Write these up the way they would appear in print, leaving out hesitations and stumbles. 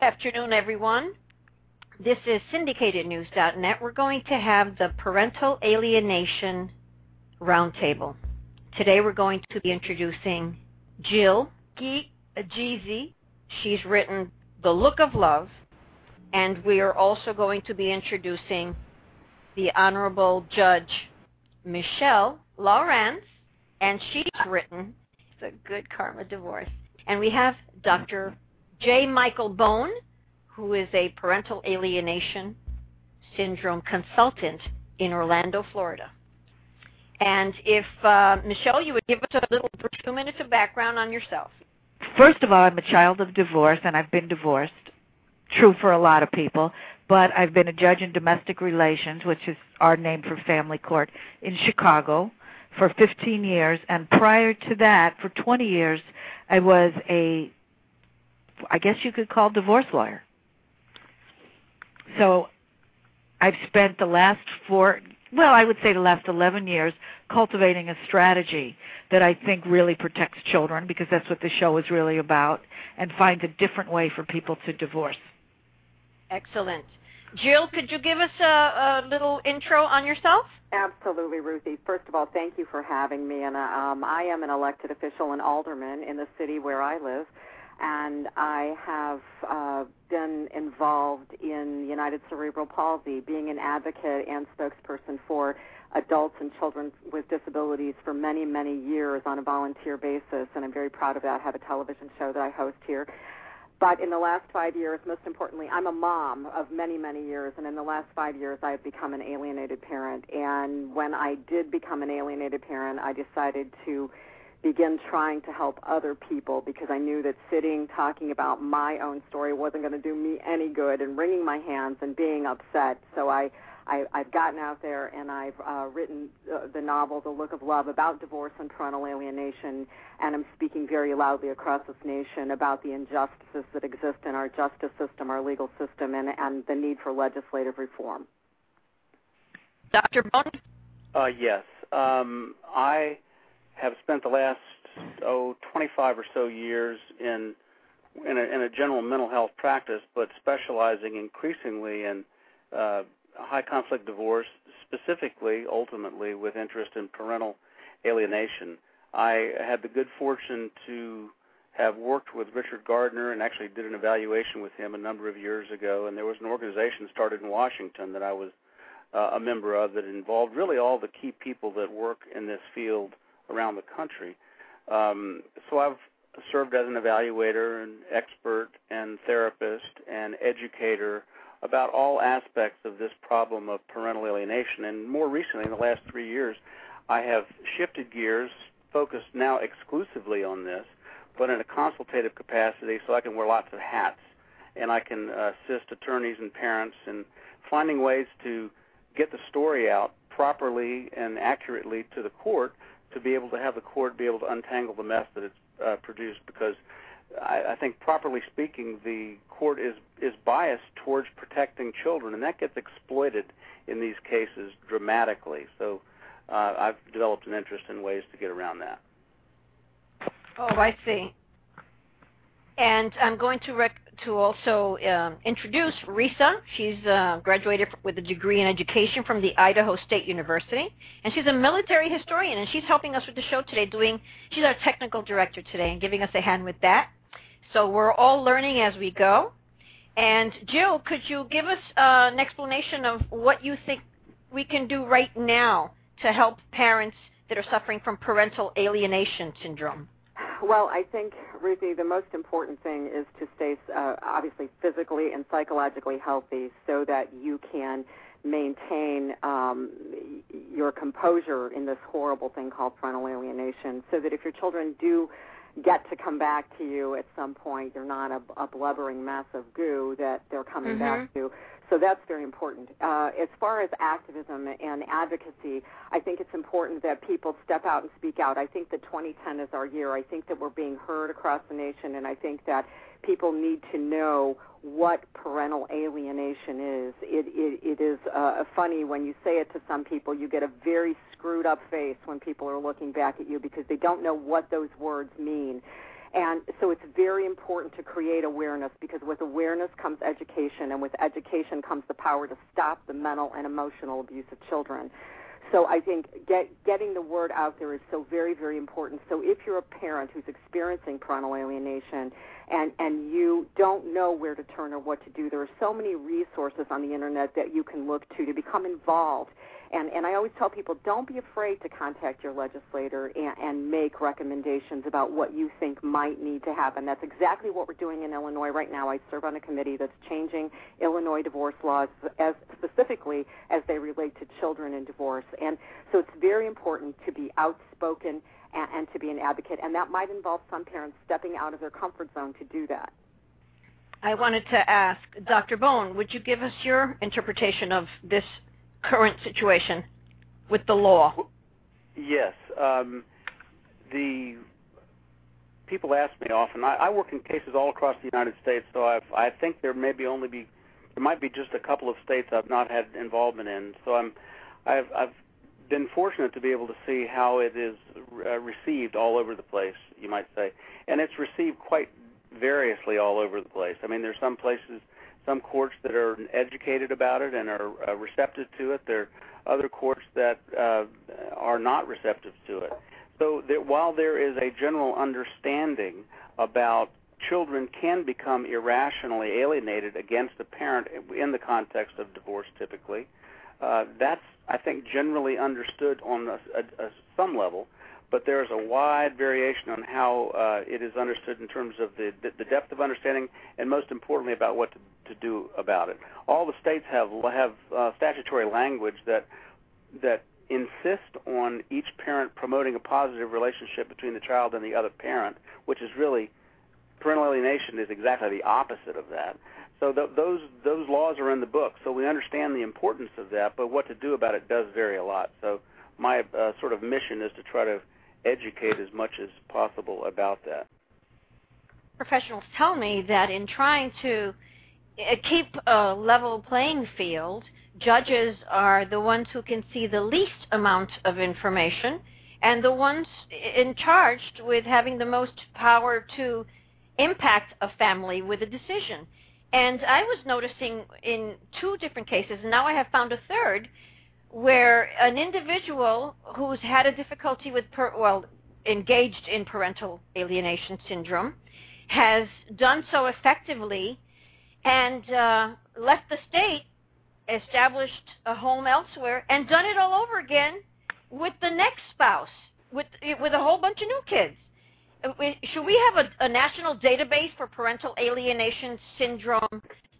Afternoon, everyone. This is syndicatednews.net. We're going to have the Parental Alienation Roundtable. Today we're going to be introducing Jill Geezy. She's written The Look of Love, and we are also going to be introducing the Honorable Judge Michelle Lawrence, and she's written The Good Karma Divorce. And we have Dr. J. Michael Bone, who is a parental alienation syndrome consultant in Orlando, Florida. And if, Michelle, you would give us a little 2 minutes of background on yourself. First of all, I'm a child of divorce, and I've been divorced. True for a lot of people. But I've been a judge in domestic relations, which is our name for family court, in Chicago for 15 years. And prior to that, for 20 years, I was I guess you could call divorce lawyer. So I've spent the last I would say the last 11 years cultivating a strategy that I think really protects children, because that's what the show is really about, and finds a different way for people to divorce. Excellent. Jill, could you give us a little intro on yourself? Absolutely, Ruthie. First of all, thank you for having me. And I am an elected official and alderman in the city where I live, and I have been involved in United Cerebral Palsy, being an advocate and spokesperson for adults and children with disabilities for many, many years on a volunteer basis, and I'm very proud of that. I have a television show that I host here. But in the last 5 years, most importantly, I'm a mom of many, many years, and in the last 5 years, I've become an alienated parent. And when I did become an alienated parent, I decided to begin trying to help other people, because I knew that sitting, talking about my own story wasn't going to do me any good, and wringing my hands and being upset. So I've gotten out there, and I've written the novel, The Look of Love, about divorce and parental alienation, and I'm speaking very loudly across this nation about the injustices that exist in our justice system, our legal system, and the need for legislative reform. Dr. Bone? Yes. I have spent the last 25 or so years in a general mental health practice, but specializing increasingly in high conflict divorce, specifically, ultimately, with interest in parental alienation. I had the good fortune to have worked with Richard Gardner and actually did an evaluation with him a number of years ago, and there was an organization started in Washington that I was a member of that involved really all the key people that work in this field around the country. So I've served as an evaluator and expert and therapist and educator about all aspects of this problem of parental alienation. And more recently, in the last 3 years, I have shifted gears, focused now exclusively on this, but in a consultative capacity, so I can wear lots of hats, and I can assist attorneys and parents in finding ways to get the story out properly and accurately to the court, to be able to have the court be able to untangle the mess that it's produced, because I think, properly speaking, the court is biased towards protecting children, and that gets exploited in these cases dramatically. So I've developed an interest in ways to get around that. Oh, I see. And I'm going to also introduce Risa. She's graduated with a degree in education from the Idaho State University, and she's a military historian, and she's helping us with the show today. She's our technical director today and giving us a hand with that. So we're all learning as we go. And Jill, could you give us an explanation of what you think we can do right now to help parents that are suffering from parental alienation syndrome? Well, I think, Ruthie, the most important thing is to stay obviously physically and psychologically healthy, so that you can maintain your composure in this horrible thing called parental alienation, so that if your children do get to come back to you at some point, they're not a blubbering mess of goo that they're coming back to. So that's very important. As far as activism and advocacy, I think it's important that people step out and speak out. I think that 2010 is our year. I think that we're being heard across the nation, and I think that people need to know what parental alienation is. It is funny when you say it to some people, you get a very screwed up face when people are looking back at you because they don't know what those words mean. And so it's very important to create awareness, because with awareness comes education, and with education comes the power to stop the mental and emotional abuse of children. So I think getting the word out there is so very, very important. So if you're a parent who's experiencing parental alienation and you don't know where to turn or what to do, there are so many resources on the Internet that you can look to become involved. And I always tell people, don't be afraid to contact your legislator and make recommendations about what you think might need to happen. That's exactly what we're doing in Illinois right now. I serve on a committee that's changing Illinois divorce laws as specifically as they relate to children in divorce. And so it's very important to be outspoken and to be an advocate, and that might involve some parents stepping out of their comfort zone to do that. I wanted to ask, Dr. Bone, would you give us your interpretation of this current situation with the law? Yes. The people ask me often. I work in cases all across the United States, so I think there might be just a couple of states I've not had involvement in. So I've been fortunate to be able to see how it is received all over the place, you might say, and it's received quite variously all over the place. I mean, there's some places, some courts that are educated about it and are receptive to it. There are other courts that are not receptive to it. So that while there is a general understanding about children can become irrationally alienated against a parent in the context of divorce typically, that's, I think, generally understood on some level, but there's a wide variation on how it is understood in terms of the depth of understanding and, most importantly, about what to do about it. All the states have statutory language that insist on each parent promoting a positive relationship between the child and the other parent, which is really, parental alienation is exactly the opposite of that. So those laws are in the book, so we understand the importance of that, but what to do about it does vary a lot. So my sort of mission is to try to educate as much as possible about that. Professionals tell me that in trying to keep a level playing field, judges are the ones who can see the least amount of information and the ones charged with having the most power to impact a family with a decision. And I was noticing in 2 different cases, and now I have found a third, where an individual who's had a difficulty with, engaged in parental alienation syndrome, has done so effectively and left the state, established a home elsewhere, and done it all over again with the next spouse, with a whole bunch of new kids. Should we have a national database for parental alienation syndrome,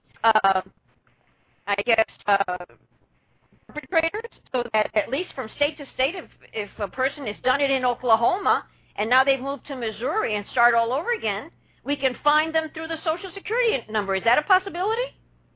perpetrators, so that at least from state to state, if a person has done it in Oklahoma and now they've moved to Missouri and start all over again, we can find them through the Social Security number. Is that a possibility?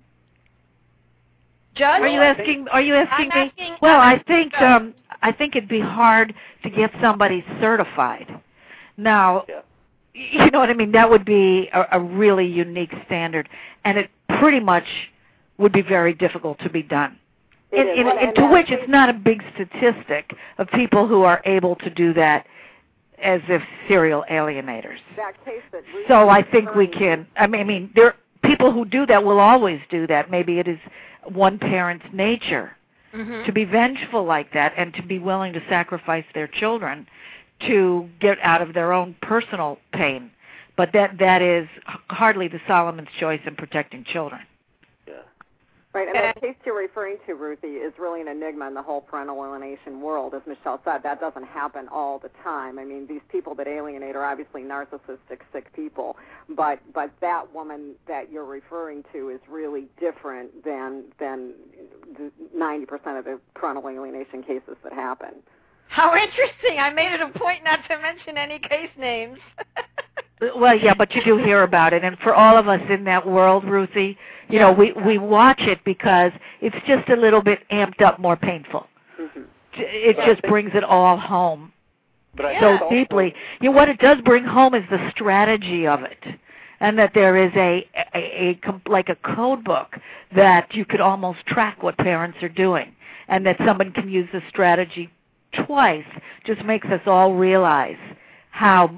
Judge? Are you asking me? Well, I think it'd be hard to get somebody certified. Now, you know what I mean? That would be a really unique standard, and it pretty much would be very difficult to be done. To which it's not a big statistic of people who are able to do that as if serial alienators. So I think we can. I mean, there people who do that will always do that. Maybe it is one parent's nature to be vengeful like that and to be willing to sacrifice their children to get out of their own personal pain. But that is hardly the Solomon's choice in protecting children. Right, and the case you're referring to, Ruthie, is really an enigma in the whole parental alienation world. As Michelle said, that doesn't happen all the time. I mean, these people that alienate are obviously narcissistic, sick people, but that woman that you're referring to is really different than 90% of the parental alienation cases that happen. How interesting. I made it a point not to mention any case names. Well, yeah, but you do hear about it. And for all of us in that world, Ruthie, you know, we watch it because it's just a little bit amped up, more painful. It just brings it all home so deeply. You know, what it does bring home is the strategy of it, and that there is like a code book that you could almost track what parents are doing, and that someone can use the strategy twice just makes us all realize how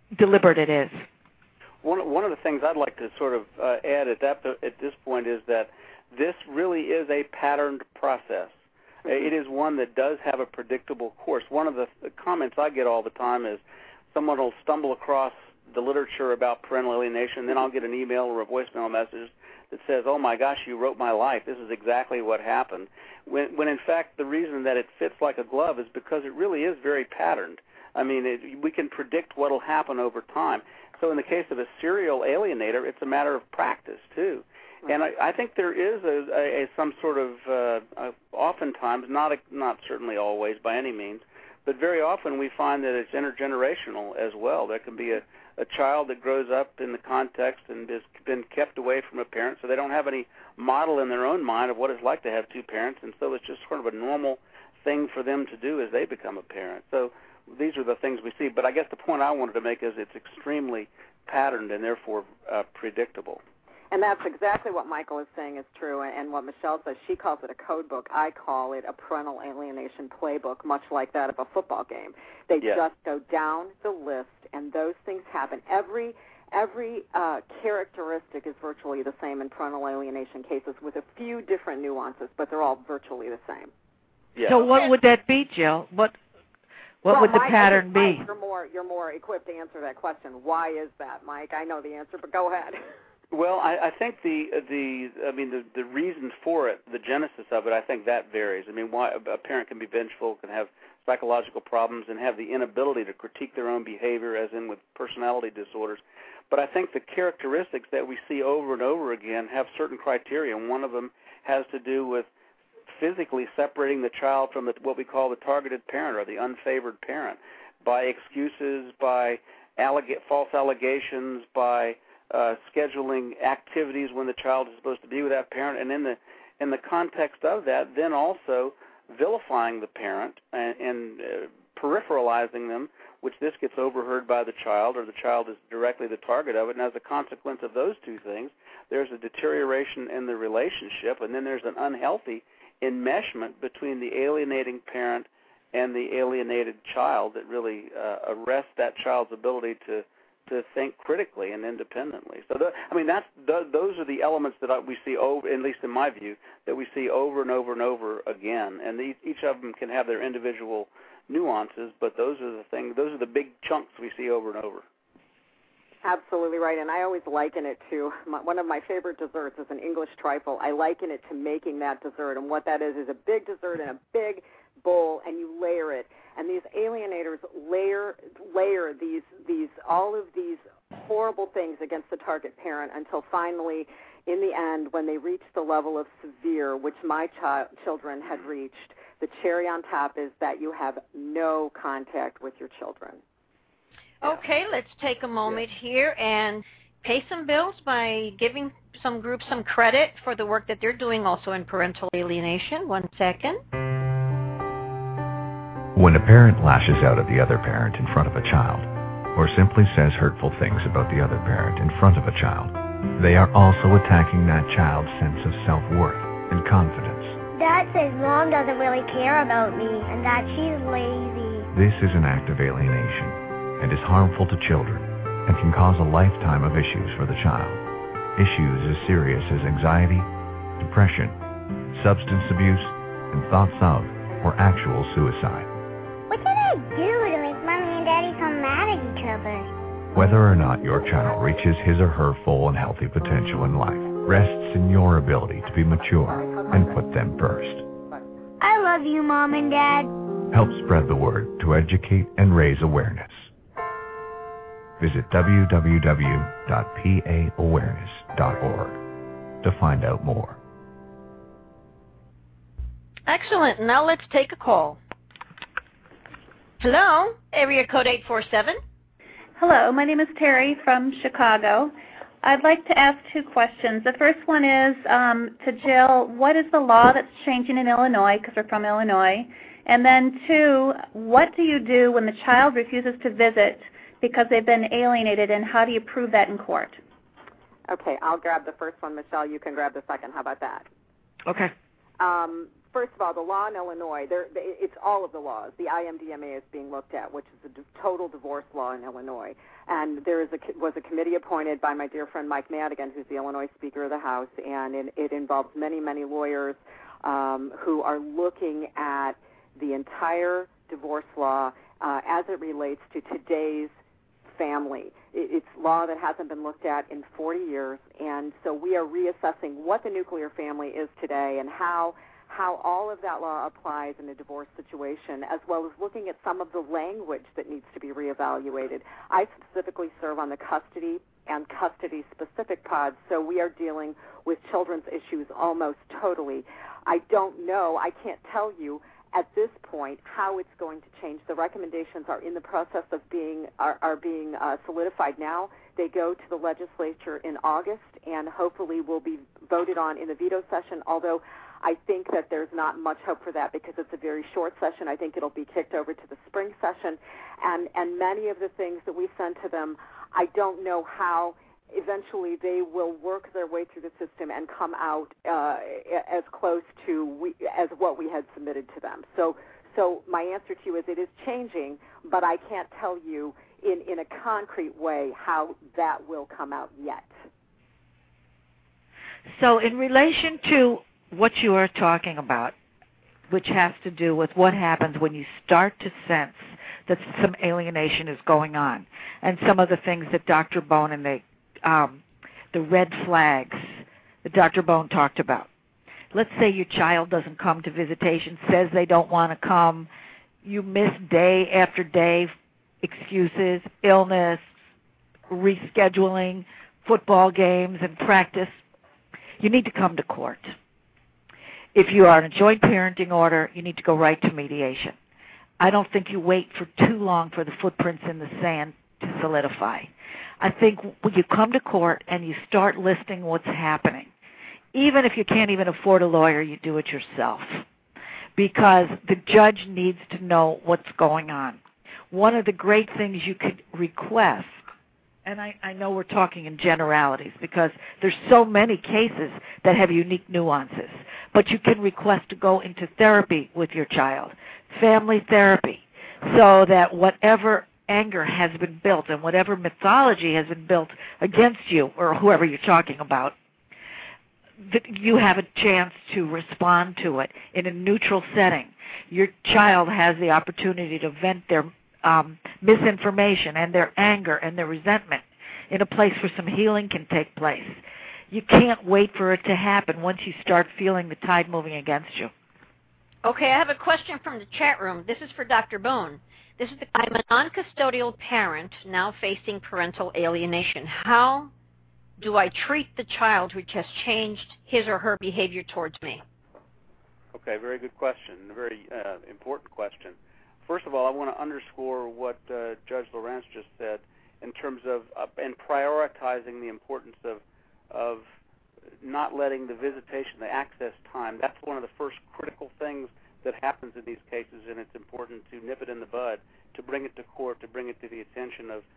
deliberate it is. One of the things I'd like to sort of add at this point is that this really is a patterned process. It is one that does have a predictable course. One of the comments I get all the time is someone will stumble across the literature about parental alienation, then I'll get an email or a voicemail message that says, "Oh my gosh, you wrote my life. This is exactly what happened." When in fact the reason that it fits like a glove is because it really is very patterned. I mean, we can predict what will happen over time. So in the case of a serial alienator, it's a matter of practice too. And I think there is some sort of, oftentimes, not certainly always by any means, but very often we find that it's intergenerational as well. There can be a child that grows up in the context and has been kept away from a parent, so they don't have any model in their own mind of what it's like to have two parents, and so it's just sort of a normal thing for them to do as they become a parent. So these are the things we see. But I guess the point I wanted to make is it's extremely patterned and therefore predictable. And that's exactly what Michael is saying is true, and what Michelle says. She calls it a code book. I call it a parental alienation playbook, much like that of a football game. They just go down the list, and those things happen. Every characteristic is virtually the same in parental alienation cases with a few different nuances, but they're all virtually the same. Yeah. So what would that be, Jill? What would the pattern be? Mike, you're more equipped to answer that question. Why is that, Mike? I know the answer, but go ahead. Well, I think the reasons for it, the genesis of it, I think that varies. I mean, why a parent can be vengeful, can have psychological problems, and have the inability to critique their own behavior, as in with personality disorders. But I think the characteristics that we see over and over again have certain criteria, and one of them has to do with physically separating the child from what we call the targeted parent or the unfavored parent by excuses, by false allegations, by scheduling activities when the child is supposed to be with that parent, and in the context of that, then also vilifying the parent and peripheralizing them, which this gets overheard by the child, or the child is directly the target of it, and as a consequence of those two things, there's a deterioration in the relationship, and then there's an unhealthy enmeshment between the alienating parent and the alienated child that really arrests that child's ability to think critically and independently. So, those are the elements that we see over, at least in my view, that we see over and over and over again. And each of them can have their individual nuances, but those are the things. Those are the big chunks we see over and over. Absolutely right, and I always liken it to one of my favorite desserts is an English trifle. I liken it to making that dessert, and what that is a big dessert in a big bowl, and you layer it. And these alienators layer all of these horrible things against the target parent until finally, in the end, when they reach the level of severe, which my children had reached, the cherry on top is that you have no contact with your children. Okay, let's take a moment here and pay some bills by giving some groups some credit for the work that they're doing also in parental alienation. 1 second. When a parent lashes out at the other parent in front of a child, or simply says hurtful things about the other parent in front of a child, they are also attacking that child's sense of self-worth and confidence. Dad says Mom doesn't really care about me and that she's lazy. This is an act of alienation and is harmful to children and can cause a lifetime of issues for the child. Issues as serious as anxiety, depression, substance abuse, and thoughts of or actual suicide. What did I do to make Mommy and Daddy so mad at each other? Whether or not your child reaches his or her full and healthy potential in life rests in your ability to be mature and put them first. I love you, Mom and Dad. Help spread the word to educate and raise awareness. Visit www.paawareness.org to find out more. Excellent. Now let's take a call. Hello, area code 847. Hello, my name is Terry from Chicago. I'd like to ask 2 questions. The first one is to Jill, what is the law that's changing in Illinois, because we're from Illinois? And then 2, what do you do when the child refuses to visit because they've been alienated, and how do you prove that in court? Okay, I'll grab the first one. Michelle, you can grab the second. How about that? Okay. first of all, the law in Illinois, it's all of the laws. The IMDMA is being looked at, which is a total divorce law in Illinois. And there was a committee appointed by my dear friend Mike Madigan, who's the Illinois Speaker of the House, and it involves many, many lawyers who are looking at the entire divorce law as it relates to today's family. It's law that hasn't been looked at in 40 years, and so we are reassessing what the nuclear family is today and how all of that law applies in a divorce situation, as well as looking at some of the language that needs to be reevaluated. I specifically serve on the custody and custody-specific pods, so we are dealing with children's issues almost totally. I don't know, I can't tell you at this point how it's going to change. The recommendations are in the process of being solidified now. They go to the legislature in August and hopefully will be voted on in the veto session, although I think that there's not much hope for that because it's a very short session. I think it'll be kicked over to the spring session. And many of the things that we send to them, I don't know how eventually they will work their way through the system and come out as close to as what we had submitted to them. So my answer to you is it is changing, but I can't tell you in a concrete way how that will come out yet. So in relation to what you are talking about, which has to do with what happens when you start to sense that some alienation is going on, and some of the things that Dr. Bone and the red flags that Dr. Bone talked about. Let's say your child doesn't come to visitation, says they don't want to come, you miss day after day, excuses, illness, rescheduling, football games, and practice. You need to come to court. If you are in a joint parenting order, you need to go right to mediation. I don't think you wait for too long for the footprints in the sand to solidify. I think when you come to court and you start listing what's happening, even if you can't even afford a lawyer, you do it yourself, because the judge needs to know what's going on. One of the great things you could request, and I know we're talking in generalities because there's so many cases that have unique nuances, but you can request to go into therapy with your child, family therapy, so that whatever anger has been built and whatever mythology has been built against you or whoever you're talking about, that you have a chance to respond to it in a neutral setting. Your child has the opportunity to vent their misinformation and their anger and their resentment in a place where some healing can take place. You can't wait for it to happen once you start feeling the tide moving against you. Okay, I have a question from the chat room. This is for Dr. Bone. I'm a non-custodial parent now facing parental alienation. How do I treat the child which has changed his or her behavior towards me? Okay, very good question, a very important question. First of all, I want to underscore what Judge Lawrence just said in terms of and prioritizing the importance of not letting the visitation, the access time. That's one of the first critical things that happens in these cases, and it's important to nip it in the bud, to bring it to court, to bring it to the attention of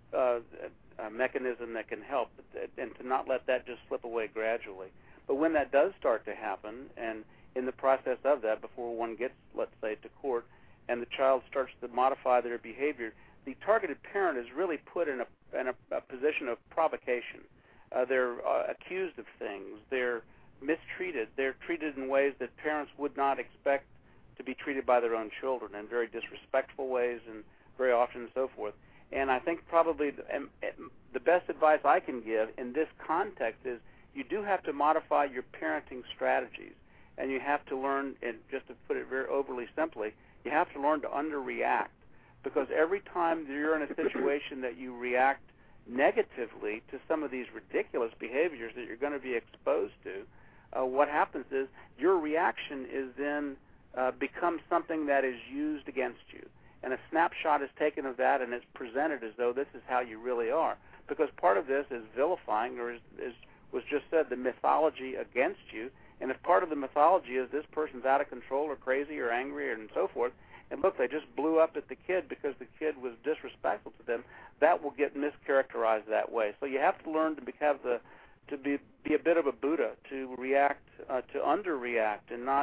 a mechanism that can help, and to not let that just slip away gradually. But when that does start to happen, and in the process of that, before one gets, let's say, to court, and the child starts to modify their behavior, the targeted parent is really put in a position of provocation. They're accused of things. They're mistreated. They're treated in ways that parents would not expect to be treated by their own children, in very disrespectful ways and very often and so forth. And I think probably the best advice I can give in this context is you do have to modify your parenting strategies, and you have to learn, and just to put it very overly simply, you have to learn to underreact, because every time you're in a situation that you react negatively to some of these ridiculous behaviors that you're going to be exposed to, what happens is your reaction is then becomes something that is used against you. And a snapshot is taken of that, and it's presented as though this is how you really are. Because part of this is vilifying, or was just said, the mythology against you. And if part of the mythology is this person's out of control or crazy or angry and so forth, and look, they just blew up at the kid because the kid was disrespectful to them, that will get mischaracterized that way. So you have to learn to be a bit of a Buddha, to react, to underreact, and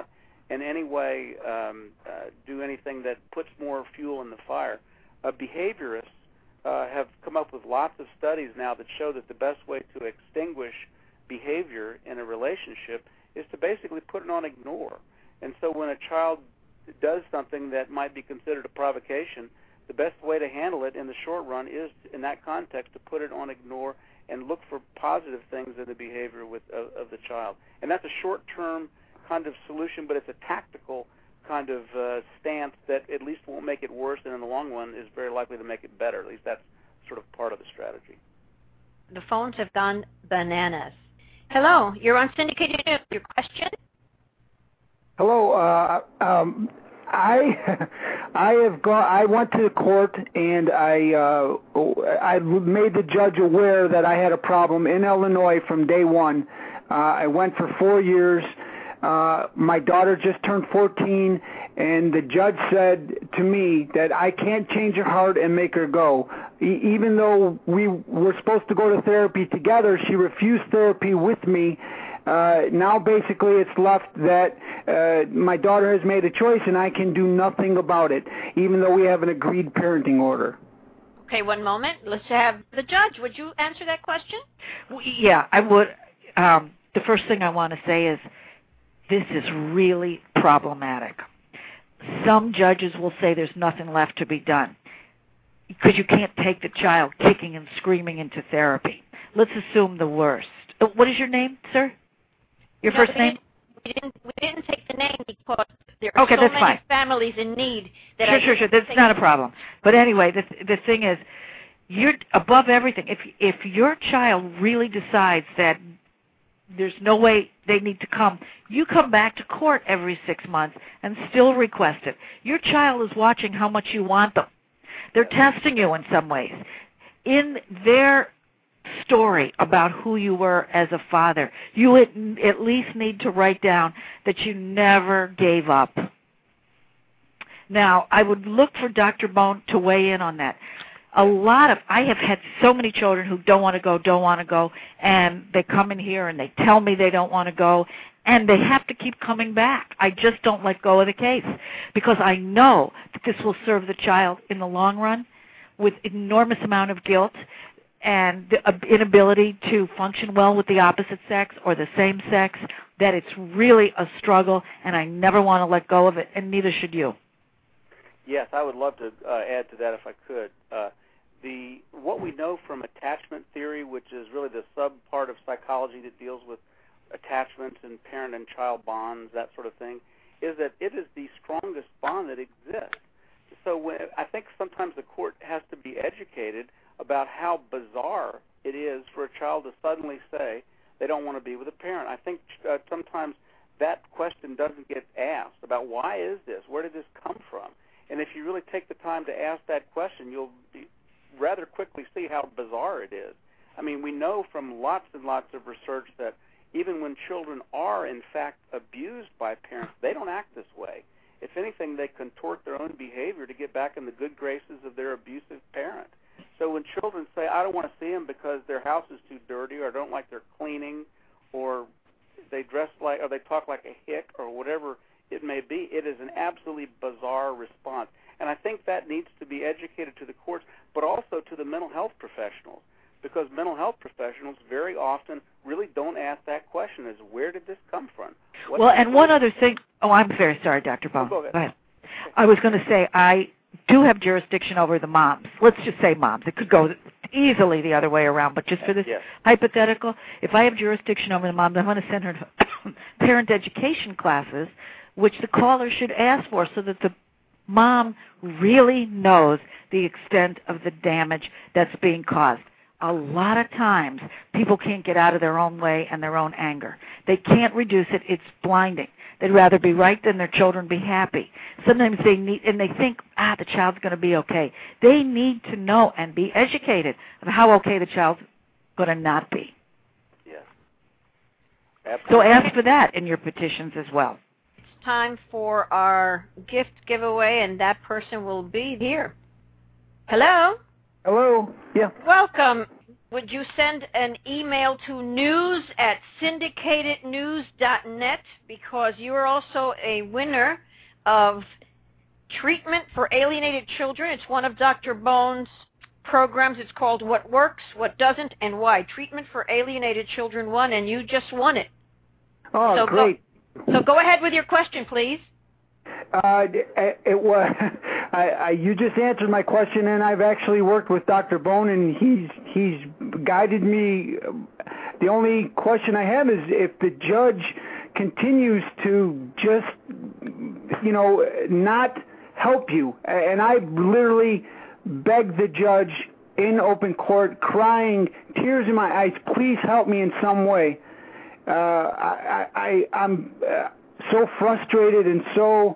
in any way do anything that puts more fuel in the fire. Behaviorists have come up with lots of studies now that show that the best way to extinguish behavior in a relationship is to basically put it on ignore. And so when a child does something that might be considered a provocation, the best way to handle it in the short run is, in that context, to put it on ignore and look for positive things in the behavior of the child. And that's a short-term kind of solution, but it's a tactical kind of stance that at least won't make it worse, and in the long run is very likely to make it better. At least that's sort of part of the strategy. The phones have gone bananas. Hello, you're on Syndicated News. Your question? Hello. I went to the court and I made the judge aware that I had a problem in Illinois from day one. I went for 4 years. My daughter just turned 14, and the judge said to me that I can't change her heart and make her go. Even though we were supposed to go to therapy together, she refused therapy with me. Now basically it's left that my daughter has made a choice and I can do nothing about it, even though we have an agreed parenting order. Okay, one moment. Let's have the judge. Would you answer that question? Yeah, I would. The first thing I want to say is this is really problematic. Some judges will say there's nothing left to be done because you can't take the child kicking and screaming into therapy. Let's assume the worst. What is your name, sir? Your first name? We didn't take the name because there are so many families in need. Sure. That's not a problem. But anyway, the thing is, you're above everything. If your child really decides that there's no way they need to come, you come back to court every 6 months and still request it. Your child is watching how much you want them. They're testing you in some ways. In their story about who you were as a father, you at least need to write down that you never gave up. Now, I would look for Dr. Bone to weigh in on that. I have had so many children who don't want to go, and they come in here and they tell me they don't want to go, and they have to keep coming back. I just don't let go of the case because I know that this will serve the child in the long run with enormous amount of guilt and the inability to function well with the opposite sex or the same sex, that it's really a struggle, and I never want to let go of it, and neither should you. Yes, I would love to add to that if I could. What we know from attachment theory, which is really the sub-part of psychology that deals with attachments and parent and child bonds, that sort of thing, is that it is the strongest bond that exists. So I think sometimes the court has to be educated about how bizarre it is for a child to suddenly say they don't want to be with a parent. I think sometimes that question doesn't get asked about why is this? Where did this come from? And if you really take the time to ask that question, you'll rather quickly see how bizarre it is. I mean, we know from lots and lots of research that even when children are, in fact, abused by parents, they don't act this way. If anything, they contort their own behavior to get back in the good graces of their abusive parent. So when children say, I don't want to see them because their house is too dirty, or I don't like their cleaning, or they dress like, or they talk like a hick, or whatever it may be, it is an absolutely bizarre response. And I think that needs to be educated to the courts, but also to the mental health professionals, because mental health professionals very often really don't ask that question, is where did this come from? One other thing. Oh, I'm very sorry, Dr. Bone. Go ahead. I was going to say, I do have jurisdiction over the moms. Let's just say moms. It could go easily the other way around, but just for this hypothetical, if I have jurisdiction over the moms, I'm going to send her to parent education classes, which the caller should ask for, so that the mom really knows the extent of the damage that's being caused. A lot of times, people can't get out of their own way and their own anger. They can't reduce it. It's blinding. They'd rather be right than their children be happy. Sometimes they think, the child's going to be okay. They need to know and be educated of how okay the child's going to not be. Yes. Absolutely. So ask for that in your petitions as well. Time for our gift giveaway, and that person will be here. Hello? Hello? Yeah. Welcome. would you send an email to news@syndicatednews.net, because you are also a winner of Treatment for Alienated Children. It's one of Dr. Bone's programs. It's called What Works, What Doesn't, and Why. Treatment for Alienated Children 1, and you just won it. Oh, so great. So go ahead with your question, please. It was you just answered my question, and I've actually worked with Dr. Bone, and he's guided me. The only question I have is if the judge continues to just, not help you, and I literally begged the judge in open court, crying, tears in my eyes, please help me in some way. I'm so frustrated and so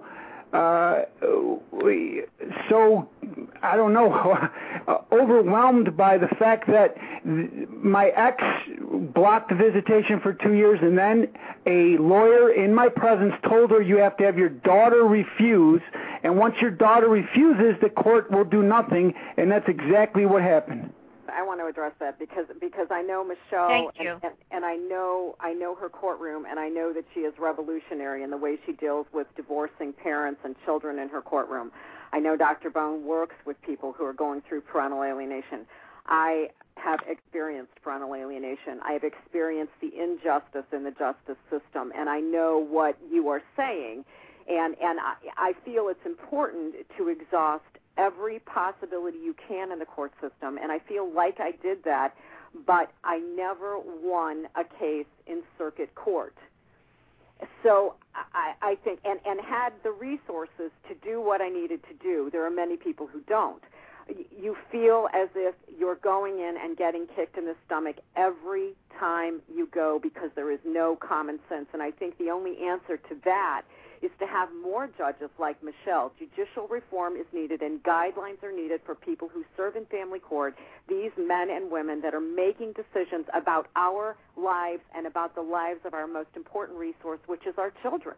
I don't know, overwhelmed by the fact that my ex blocked the visitation for 2 years, and then a lawyer in my presence told her you have to have your daughter refuse, and once your daughter refuses, the court will do nothing, and that's exactly what happened. I want to address that because I know Michelle. Thank you. And I know her courtroom, and I know that she is revolutionary in the way she deals with divorcing parents and children in her courtroom. I know Dr. Bone works with people who are going through parental alienation. I have experienced parental alienation. I have experienced the injustice in the justice system, and I know what you are saying. And I feel it's important to exhaust every possibility you can in the court system, and I feel like I did that, but I never won a case in circuit court. So I think, and had the resources to do what I needed to do. There are many people who don't. You feel as if you're going in and getting kicked in the stomach every time you go because there is no common sense, and I think the only answer to that is to have more judges like Michelle. Judicial reform is needed, and guidelines are needed for people who serve in family court, these men and women that are making decisions about our lives and about the lives of our most important resource, which is our children.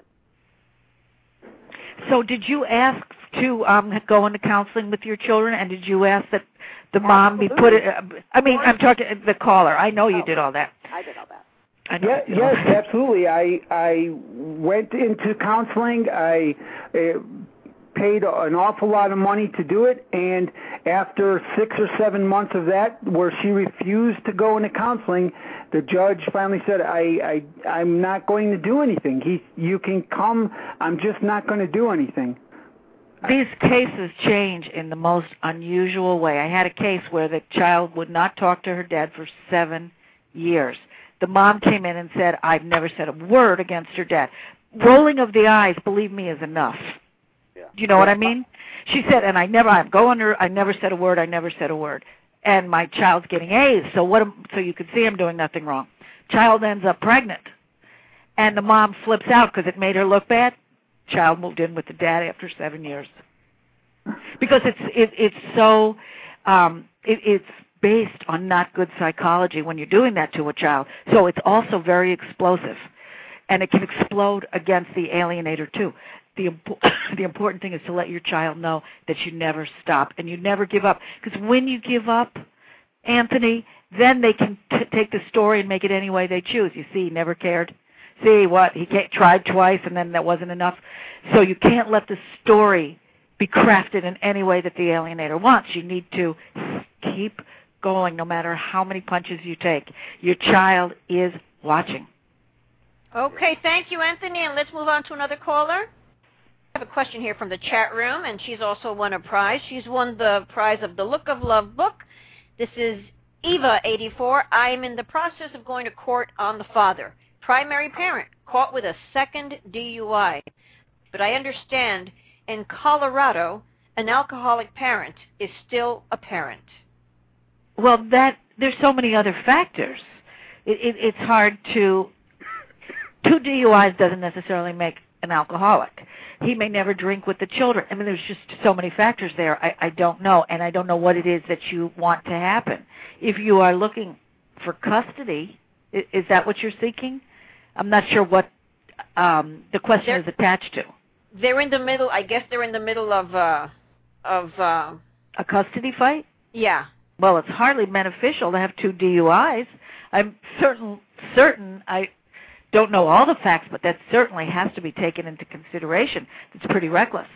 So did you ask to go into counseling with your children, and did you ask that the mom be put I'm talking the caller. I know you did all that. I did all that. Yes, absolutely. I went into counseling. I paid an awful lot of money to do it, and after 6 or 7 months of that, where she refused to go into counseling, the judge finally said, I'm not going to do anything. You can come. I'm just not going to do anything. These cases change in the most unusual way. I had a case where the child would not talk to her dad for 7 years. The mom came in and said, I've never said a word against her dad. Rolling of the eyes, believe me, is enough. Yeah. Do you know what I mean? She said, and I never said a word, I never said a word. And my child's getting A's, so you can see I'm doing nothing wrong. Child ends up pregnant. And the mom flips out because it made her look bad. Child moved in with the dad after 7 years. Because it's so, it's based on not good psychology when you're doing that to a child. So it's also very explosive, and it can explode against the alienator too. The important thing is to let your child know that you never stop and you never give up. Because when you give up, Anthony, then they can take the story and make it any way they choose. You see, he never cared. See what? He tried twice and then that wasn't enough. So you can't let the story be crafted in any way that the alienator wants. You need to keep going no matter how many punches you take. Your child is watching. Okay, thank you, Anthony, and let's move on to another caller. I have a question here from the chat room, and she's also won a prize. She's won the prize of the Look of Love book. This is Eva, 84. I am in the process of going to court on the father. Primary parent, caught with a second DUI. But I understand in Colorado, an alcoholic parent is still a parent. Well, there's so many other factors. It's hard to... 2 DUIs doesn't necessarily make an alcoholic. He may never drink with the children. I mean, there's just so many factors there. I don't know, and I don't know what it is that you want to happen. If you are looking for custody, is that what you're seeking? I'm not sure what the question is attached to. They're in the middle. I guess they're in the middle of a custody fight. Yeah. well, it's hardly beneficial to have 2 DUIs. I'm certain I don't know all the facts, but that certainly has to be taken into consideration. It's pretty reckless.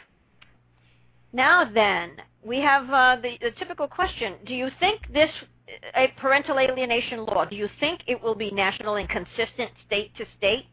Now then, we have the typical question. Do you think this, a parental alienation law, do you think it will be national and consistent state to state?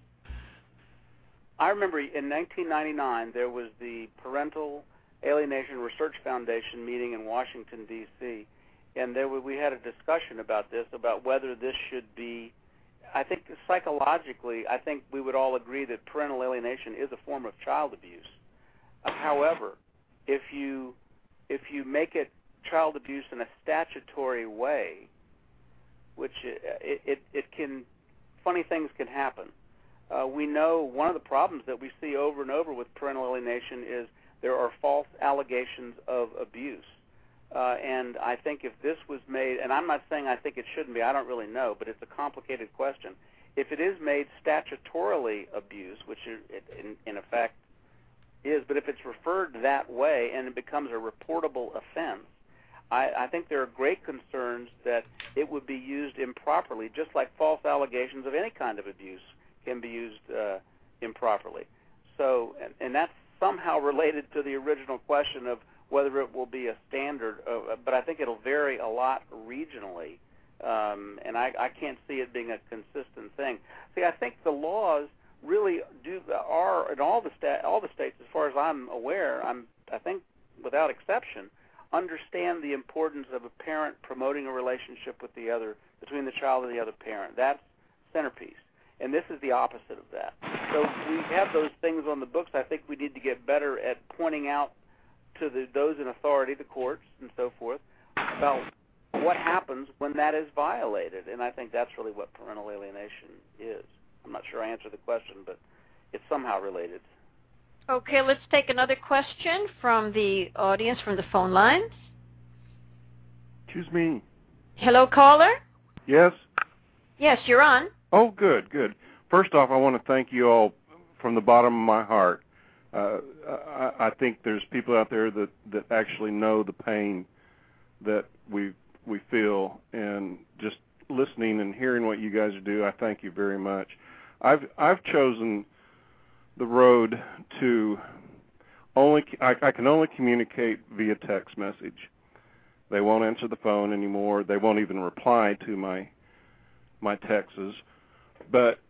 I remember in 1999 there was the Parental Alienation Research Foundation meeting in Washington, D.C., and we had a discussion about this, about whether this should be, I think psychologically, I think we would all agree that parental alienation is a form of child abuse. However, if you make it child abuse in a statutory way, which it can, funny things can happen. We know one of the problems that we see over and over with parental alienation is there are false allegations of abuse. And I think if this was made, and I'm not saying I think it shouldn't be, I don't really know, but it's a complicated question. If it is made statutorily abuse, which it in effect is, but if it's referred that way and it becomes a reportable offense, I think there are great concerns that it would be used improperly, just like false allegations of any kind of abuse can be used improperly. So, and that's somehow related to the original question of whether it will be a standard, but I think it'll vary a lot regionally, and I can't see it being a consistent thing. See, I think the laws really are in all the states, as far as I'm aware, I think without exception, understand the importance of a parent promoting a relationship with the other, between the child and the other parent. That's centerpiece. And this is the opposite of that. So we have those things on the books. I think we need to get better at pointing out to those in authority, the courts and so forth, about what happens when that is violated. And I think that's really what parental alienation is. I'm not sure I answered the question, but it's somehow related. Okay, let's take another question from the audience, from the phone lines. Excuse me. Hello, caller? Yes? Yes, you're on. Oh, good, good. First off, I want to thank you all from the bottom of my heart. I think there's people out there that actually know the pain that we feel, and just listening and hearing what you guys do, I thank you very much. I've chosen the road to I can only communicate via text message. They won't answer the phone anymore. They won't even reply to my texts. But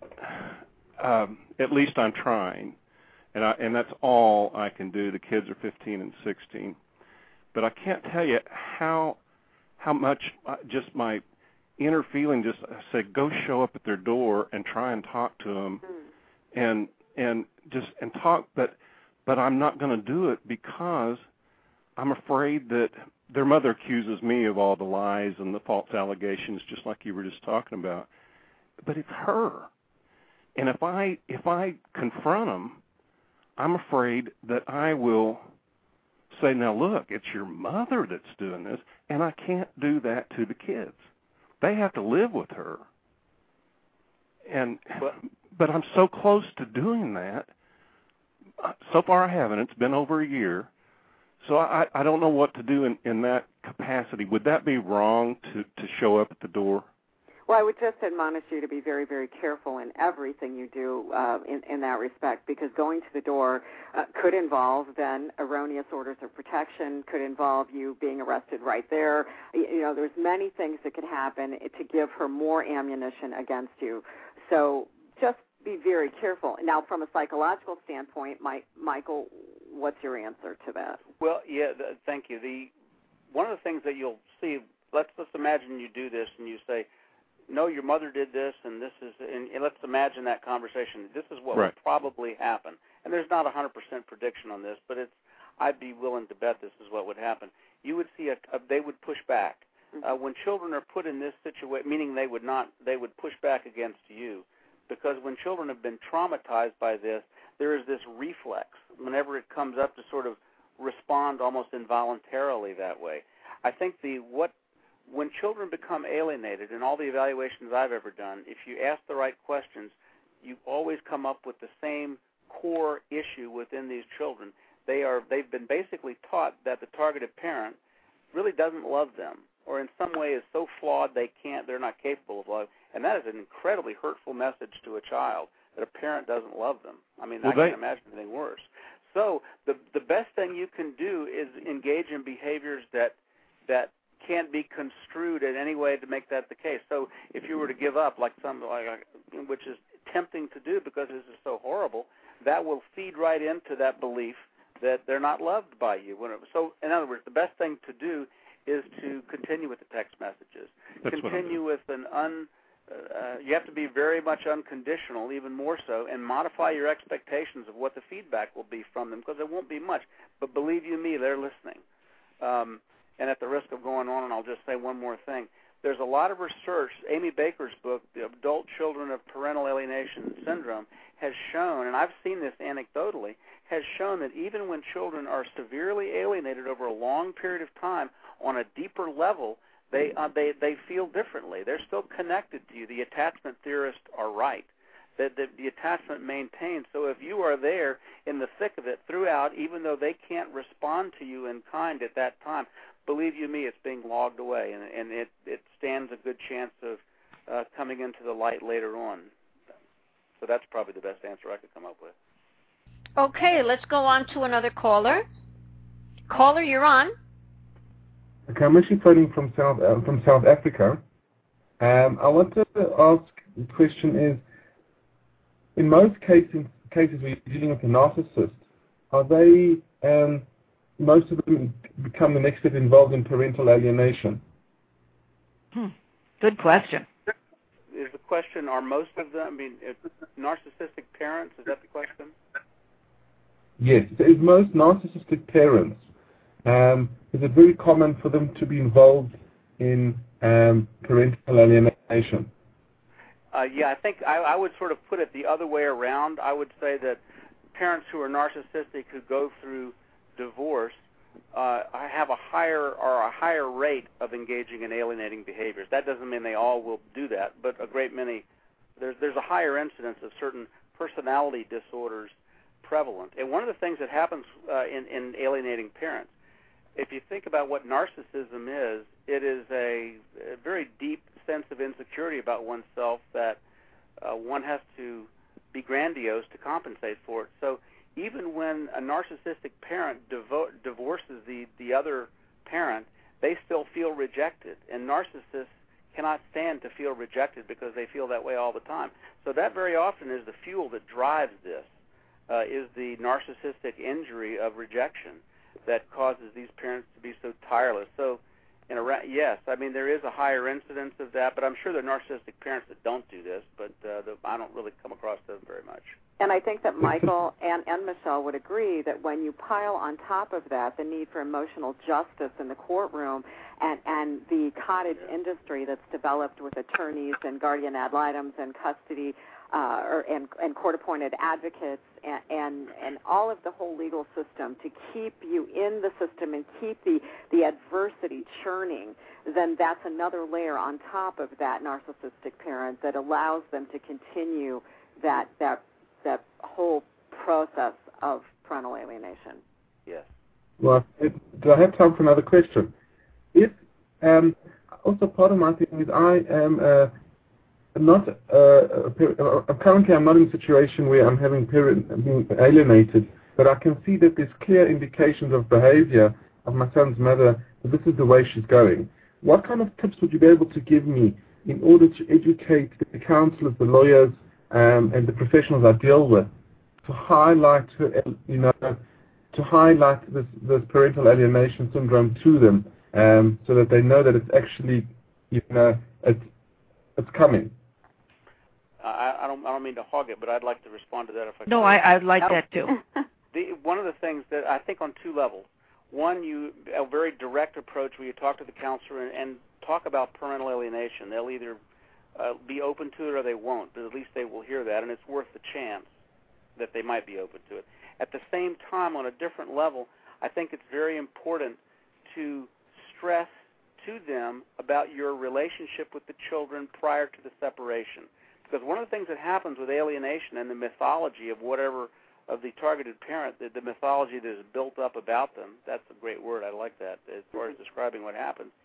at least I'm trying, and that's all I can do. The kids are 15 and 16, but I can't tell you how much just my inner feeling just say, go show up at their door and try and talk to them, and talk, but I'm not going to do it because I'm afraid that their mother accuses me of all the lies and the false allegations, just like you were just talking about. But it's her. And if I confront them, I'm afraid that I will say, now look, it's your mother that's doing this, and I can't do that to the kids. They have to live with her. But I'm so close to doing that. So far I haven't. It's been over a year. So I don't know what to do in that capacity. Would that be wrong to show up at the door? Well, I would just admonish you to be very, very careful in everything you do in that respect, because going to the door could involve then erroneous orders of protection, could involve you being arrested right there. You know, there's many things that could happen to give her more ammunition against you. So just be very careful. Now, from a psychological standpoint, Michael, what's your answer to that? Well, yeah, thank you. One of the things that you'll see, let's imagine you do this and you say, no, your mother did this, and this is, and let's imagine that conversation. This is what right. will probably happen. And there's not a 100% prediction on this, but I'd be willing to bet this is what would happen. You would see they would push back. When children are put in this situation, meaning they would push back against you, because when children have been traumatized by this, there is this reflex whenever it comes up to sort of respond almost involuntarily that way. I think when children become alienated, in all the evaluations I've ever done, if you ask the right questions, you always come up with the same core issue within these children. They've been basically taught that the targeted parent really doesn't love them, or in some way is so flawed they're not capable of love. And that is an incredibly hurtful message to a child, that a parent doesn't love them. I mean, I can't imagine anything worse. So the best thing you can do is engage in behaviors that can't be construed in any way to make that the case. So if you were to give up, which is tempting to do because this is so horrible, that will feed right into that belief that they're not loved by you. So in other words, the best thing to do is to continue with the text messages. Continue with you have to be very much unconditional, even more so, and modify your expectations of what the feedback will be from them, because it won't be much. But believe you me, they're listening. And at the risk of going on, and I'll just say one more thing, there's a lot of research. Amy Baker's book, The Adult Children of Parental Alienation Syndrome, has shown, and I've seen this anecdotally, has shown that even when children are severely alienated over a long period of time, on a deeper level, they feel differently. They're still connected to you. The attachment theorists are right. The attachment maintains. So if you are there in the thick of it throughout, even though they can't respond to you in kind at that time, believe you me, it's being logged away, and it stands a good chance of coming into the light later on. So that's probably the best answer I could come up with. Okay, let's go on to another caller. Caller, you're on. Okay, I'm actually phoning from South Africa. I want to ask, the question is, in most cases where you're dealing with a narcissist, are they, most of them become the next step involved in parental alienation? Good question. Is the question, are most of them, narcissistic parents, is that the question? Yes. Is most narcissistic parents, is it very common for them to be involved in parental alienation? Yeah, I think I would sort of put it the other way around. I would say that parents who are narcissistic who go through divorce have a higher rate of engaging in alienating behaviors. That doesn't mean they all will do that, but a great many. There's a higher incidence of certain personality disorders prevalent. And one of the things that happens in alienating parents, if you think about what narcissism is, it is a very deep sense of insecurity about oneself that one has to be grandiose to compensate for it. So even when a narcissistic parent divorces the other parent, they still feel rejected. And narcissists cannot stand to feel rejected because they feel that way all the time. So that very often is the fuel that drives this, is the narcissistic injury of rejection that causes these parents to be so tireless. So, yes, there is a higher incidence of that, but I'm sure there are narcissistic parents that don't do this, but I don't really come across them very much. And I think that Michael and Michelle would agree that when you pile on top of that the need for emotional justice in the courtroom and the cottage industry that's developed with attorneys and guardian ad litem and custody and court-appointed advocates and all of the whole legal system to keep you in the system and keep the adversity churning, then that's another layer on top of that narcissistic parent that allows them to continue that whole process of parental alienation. Yes. Well, do I have time for another question? If also part of my thing is I am currently I'm not in a situation where I'm having being alienated, but I can see that there's clear indications of behavior of my son's mother that this is the way she's going. What kind of tips would you be able to give me in order to educate the counselors, the lawyers, and the professionals I deal with to highlight, to highlight this parental alienation syndrome to them, so that they know that it's actually, it's coming. I don't mean to hog it, but I'd like to respond to that if I could. No, I'd like that too. One of the things that I think on two levels. One, a very direct approach where you talk to the counselor and talk about parental alienation. They'll either be open to it or they won't, but at least they will hear that, and it's worth the chance that they might be open to it. At the same time, on a different level, I think it's very important to stress to them about your relationship with the children prior to the separation. Because one of the things that happens with alienation and the mythology of the targeted parent, the mythology that is built up about them, that's a great word, I like that, as far as describing what happens,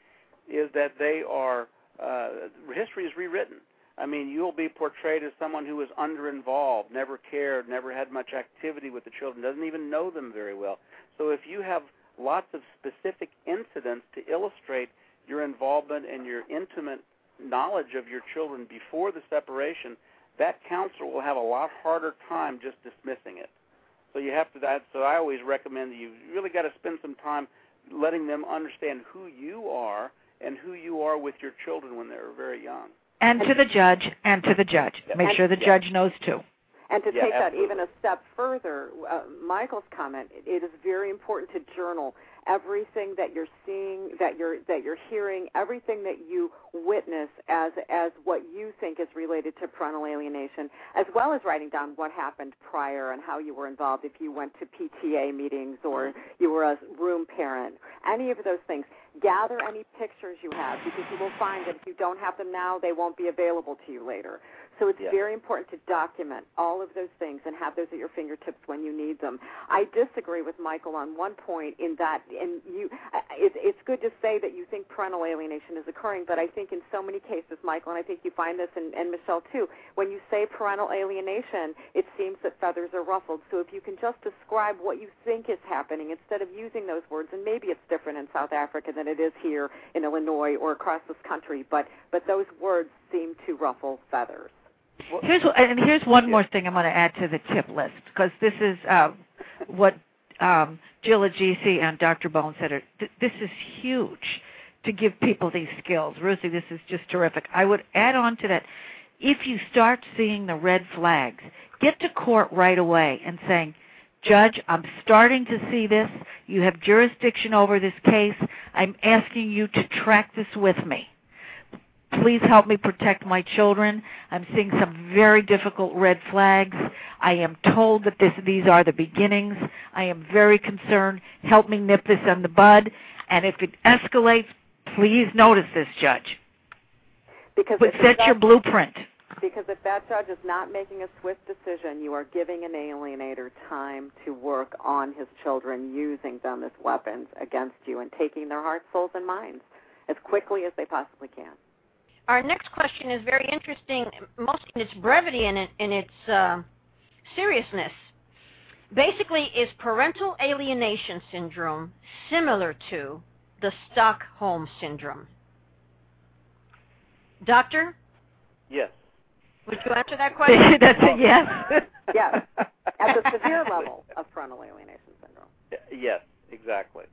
is that they are history is rewritten. I mean, you'll be portrayed as someone who was under-involved, never cared, never had much activity with the children, doesn't even know them very well. So if you have lots of specific incidents to illustrate your involvement and your intimate knowledge of your children before the separation, that counselor will have a lot harder time just dismissing it. So you have to. So I always recommend that you really got to spend some time letting them understand who you are and who you are with your children when they're very young. And to the judge. Make sure the judge knows too. And to take that absolutely. even a step further, Michael's comment, it is very important to journal everything that you're seeing, that you're hearing, everything that you witness as what you think is related to parental alienation, as well as writing down what happened prior and how you were involved if you went to PTA meetings or you were a room parent, any of those things. Gather any pictures you have, because you will find that if you don't have them now, they won't be available to you later. So it's very important to document all of those things and have those at your fingertips when you need them. I disagree with Michael on one point in that, it's good to say that you think parental alienation is occurring, but I think in so many cases, Michael, and I think you find this and Michelle too, when you say parental alienation, it seems that feathers are ruffled. So if you can just describe what you think is happening instead of using those words, and maybe it's different in South Africa than it is here in Illinois or across this country, but those words seem to ruffle feathers. Here's one more thing I'm going to add to the tip list, because this is what Jill Agisi and Dr. Bone said. This is huge to give people these skills. Ruthie, this is just terrific. I would add on to that, if you start seeing the red flags, get to court right away and saying, Judge, I'm starting to see this. You have jurisdiction over this case. I'm asking you to track this with me. Please help me protect my children. I'm seeing some very difficult red flags. I am told that these are the beginnings. I am very concerned. Help me nip this in the bud. And if it escalates, please notice this, Judge. But set your blueprint. Because if that judge is not making a swift decision, you are giving an alienator time to work on his children, using them as weapons against you and taking their hearts, souls, and minds as quickly as they possibly can. Our next question is very interesting, mostly in its brevity and in its seriousness. Basically, is parental alienation syndrome similar to the Stockholm Syndrome? Doctor? Yes. Would you answer that question? That's a yes. Yes. At the severe level of parental alienation syndrome. Yes, exactly.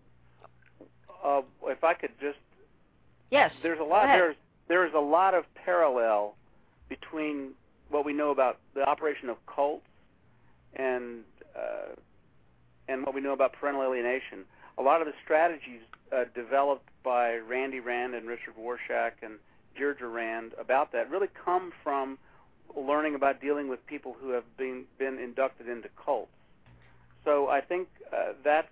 If I could just... Yes. There's a lot of parallel between what we know about the operation of cults and what we know about parental alienation. A lot of the strategies developed by Randy Rand and Richard Warshak and Deirdre Rand about that really come from learning about dealing with people who have been inducted into cults. So I think that's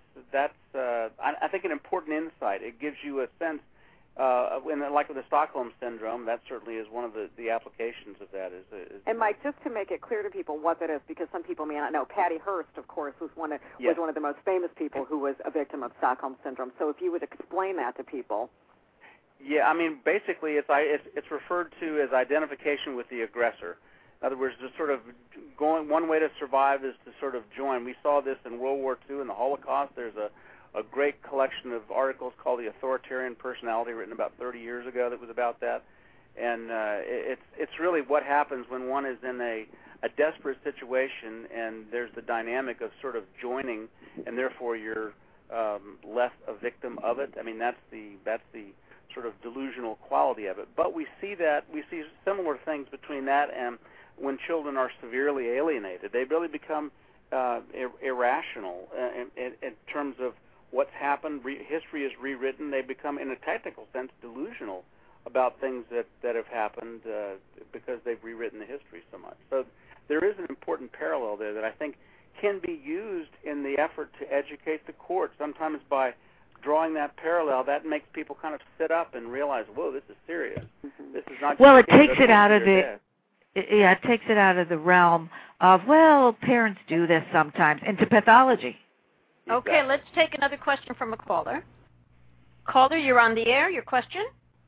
I think an important insight. It gives you a sense, like with the Stockholm Syndrome, that certainly is one of the applications of that. And Mike, just to make it clear to people what that is, because some people may not know, Patty Hearst, of course, was one of the most famous people who was a victim of Stockholm Syndrome. So if you would explain that to people. Yeah, I mean, basically it's referred to as identification with the aggressor. In other words, just sort of one way to survive is to sort of join. We saw this in World War II and the Holocaust. There's a great collection of articles called The Authoritarian Personality, written about 30 years ago, that was about that. And it's really what happens when one is in a desperate situation and there's the dynamic of sort of joining, and therefore you're less a victim of it. I mean, that's the sort of delusional quality of it. But we see similar things between that and when children are severely alienated. They really become irrational in terms of what's happened. History is rewritten. They become, in a technical sense, delusional about things that have happened because they've rewritten the history so much. So there is an important parallel there that I think can be used in the effort to educate the court. Sometimes by drawing that parallel, that makes people kind of sit up and realize, whoa, this is serious. This is not. Well, it takes it out of it takes it out of the realm of, well, parents do this sometimes, into pathology. Okay, let's take another question from a caller. Caller, you're on the air. Your question?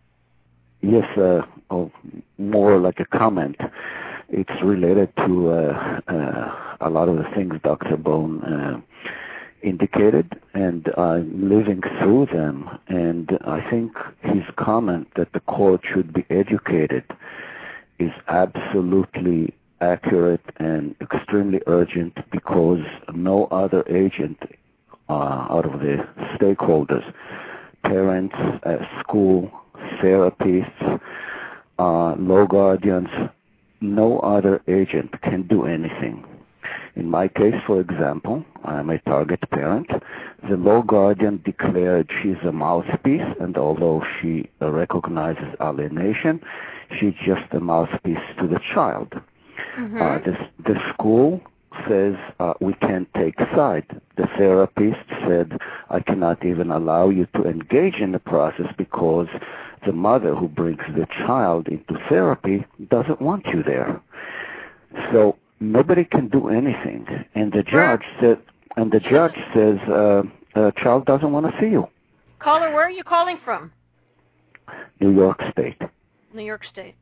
Yes, more like a comment. It's related to a lot of the things Dr. Bone indicated, and I'm living through them. And I think his comment that the court should be educated is absolutely accurate and extremely urgent, because no other agent out of the stakeholders, parents, school, therapists, law guardians, no other agent can do anything. In my case, for example, I'm a target parent. The law guardian declared she's a mouthpiece, and although she recognizes alienation, she's just a mouthpiece to the child. The school says we can't take a side. The therapist said, I cannot even allow you to engage in the process because the mother who brings the child into therapy doesn't want you there. So nobody can do anything, and the judge says, child doesn't want to see you. Caller, where are you calling from? New York State. New York State.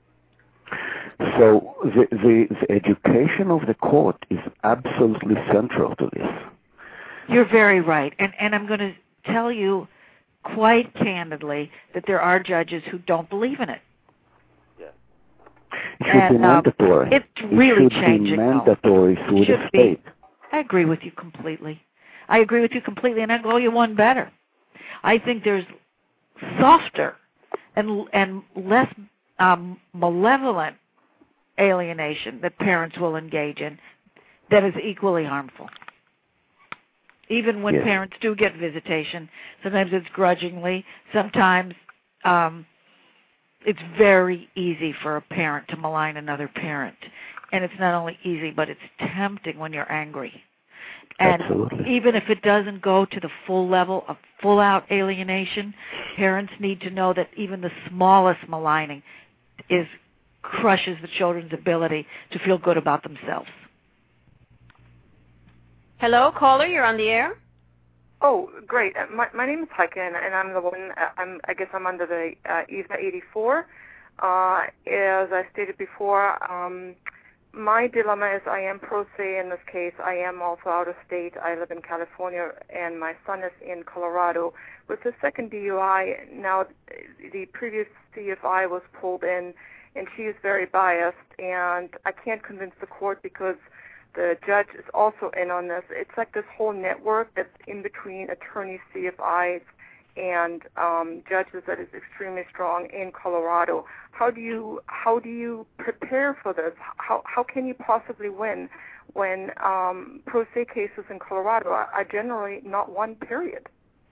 So the education of the court is absolutely central to this. You're very right, and I'm going to tell you quite candidly that there are judges who don't believe in it. It should be mandatory. It's really changing. It should be mandatory through the state. I agree with you completely. And I'll go you one better. I think there's softer and less malevolent alienation that parents will engage in that is equally harmful. Even when parents do get visitation, sometimes it's grudgingly, sometimes it's very easy for a parent to malign another parent. And it's not only easy, but it's tempting when you're angry. And even if it doesn't go to the full level of full-out alienation, parents need to know that even the smallest maligning crushes the children's ability to feel good about themselves. Hello, caller, you're on the air. Oh, great. My name is Heike, and I'm the one, I guess I'm under the ESA 84. As I stated before, my dilemma is I am pro se in this case. I am also out of state. I live in California, and my son is in Colorado. With the second DUI, now the previous CFI was pulled in, and she is very biased, and I can't convince the court because the judge is also in on this. It's like this whole network that's in between attorneys, CFIs, and judges that is extremely strong in Colorado. How do you prepare for this? How can you possibly win when pro se cases in Colorado are generally not won, period?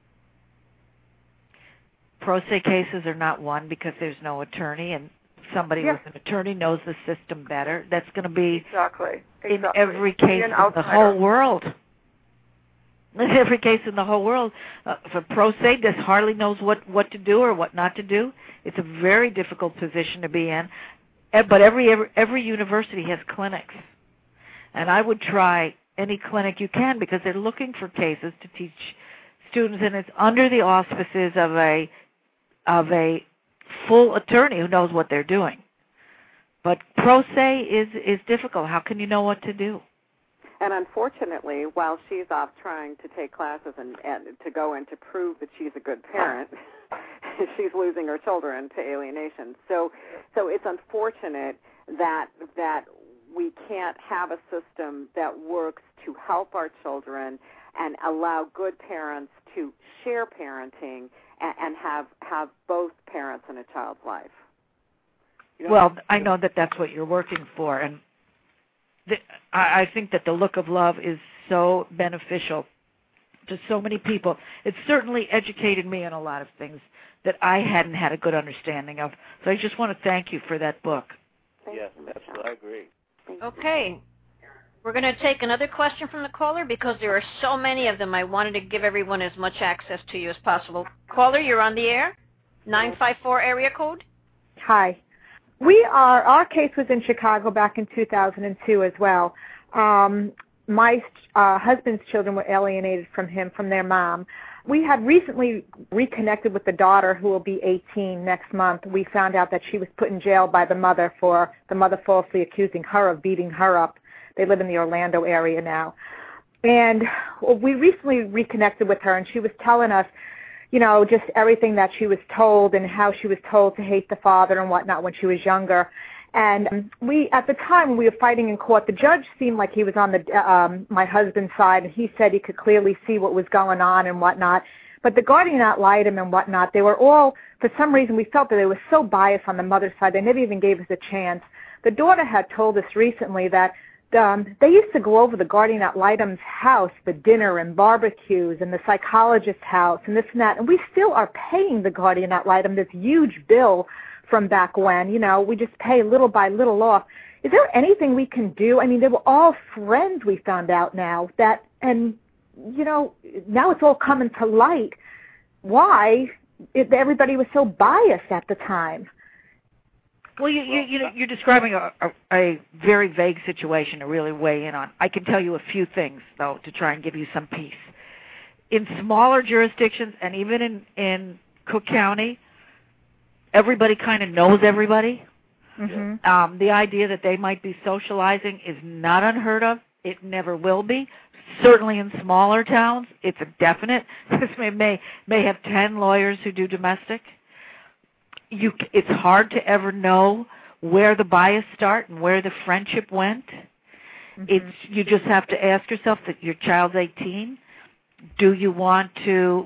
Pro se cases are not won because there's no attorney, and somebody with an attorney knows the system better. That's going to be in every case in the whole world. In every case in the whole world. For pro se, just hardly knows what to do or what not to do. It's a very difficult position to be in. But every university has clinics. And I would try any clinic you can because they're looking for cases to teach students, and it's under the auspices of a full attorney who knows what they're doing. But pro se is difficult. How can you know what to do? And unfortunately, while she's off trying to take classes and to go in to prove that she's a good parent, she's losing her children to alienation. So it's unfortunate that we can't have a system that works to help our children and allow good parents to share parenting and have both parents in a child's life. Well, I know that that's what you're working for, and I think that the look of love is so beneficial to so many people. It certainly educated me in a lot of things that I hadn't had a good understanding of. So I just want to thank you for that book. Yes, absolutely. I agree. Okay. We're going to take another question from the caller because there are so many of them. I wanted to give everyone as much access to you as possible. Caller, you're on the air. 954 area code. Hi. Our case was in Chicago back in 2002 as well. My husband's children were alienated from him, from their mom. we had recently reconnected with the daughter who will be 18 next month. We found out that she was put in jail by the mother for the mother falsely accusing her of beating her up. They live in the Orlando area now. And we recently reconnected with her, and she was telling us, you know, just everything that she was told and how she was told to hate the father and whatnot when she was younger. And we, at the time when we were fighting in court, the judge seemed like he was on the my husband's side, and he said he could clearly see what was going on and whatnot. But the guardian ad litem and whatnot, they were all, for some reason, we felt that they were so biased on the mother's side, they never even gave us a chance. The daughter had told us recently that they used to go over the guardian ad litem's house for dinner and barbecues and the psychologist's house and this and that, and we still are paying the guardian ad litem this huge bill from back when. You know, we just pay little by little off. Is there anything we can do? I mean, they were all friends, we found out now, that, and, you know, now it's all coming to light why everybody was so biased at the time. Well, you're describing a very vague situation to really weigh in on. I can tell you a few things, though, to try and give you some peace. In smaller jurisdictions, and even in Cook County, everybody kind of knows everybody. Mm-hmm. The idea that they might be socializing is not unheard of. It never will be. Certainly in smaller towns, it's a definite. This may have 10 lawyers who do domestic. It's hard to ever know where the bias started and where the friendship went. Mm-hmm. You just have to ask yourself that your child's 18. Do you want to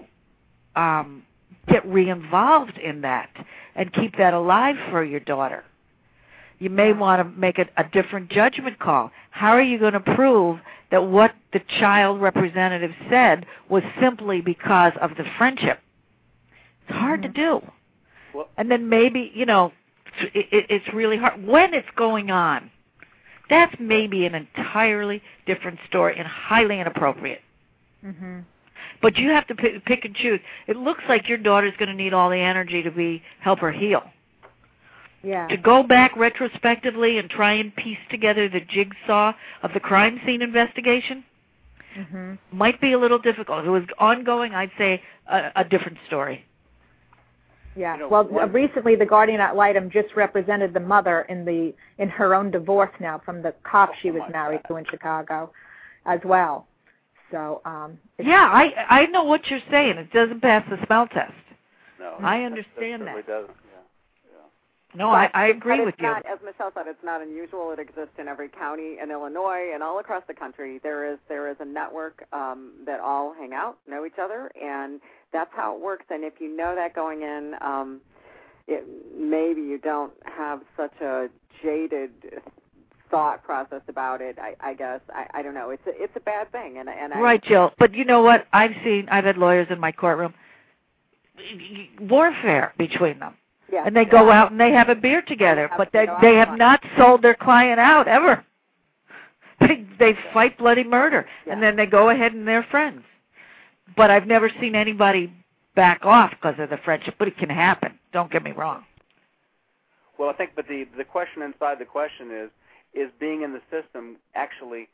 get re-involved in that and keep that alive for your daughter? You may want to make a different judgment call. How are you going to prove that what the child representative said was simply because of the friendship? It's hard to do. And then maybe, you know, it's really hard. When it's going on, that's maybe an entirely different story and highly inappropriate. Mm-hmm. But you have to pick and choose. It looks like your daughter's going to need all the energy to help her heal. Yeah. To go back retrospectively and try and piece together the jigsaw of the crime scene investigation might be a little difficult. If it was ongoing, I'd say a different story. Yeah. You know, well, recently the guardian ad litem just represented the mother in her own divorce now from the cop she was married to in Chicago, as well. So. Yeah, I know what you're saying. It doesn't pass the smell test. No, I understand that. It doesn't. No, I agree with you. As Michelle said, it's not unusual. It exists in every county in Illinois and all across the country. There is a network that all hang out, know each other, and that's how it works. And if you know that going in, maybe you don't have such a jaded thought process about it. I guess I don't know. It's a bad thing. Right, Jill. But you know what? I've had lawyers in my courtroom. Warfare between them. Yeah, and they go out and they have a beer together, but they have not sold their client out ever. They fight bloody murder, and then they go ahead and they're friends. But I've never seen anybody back off because of the friendship, but it can happen. Don't get me wrong. Well, I think, but the question inside the question is being in the system actually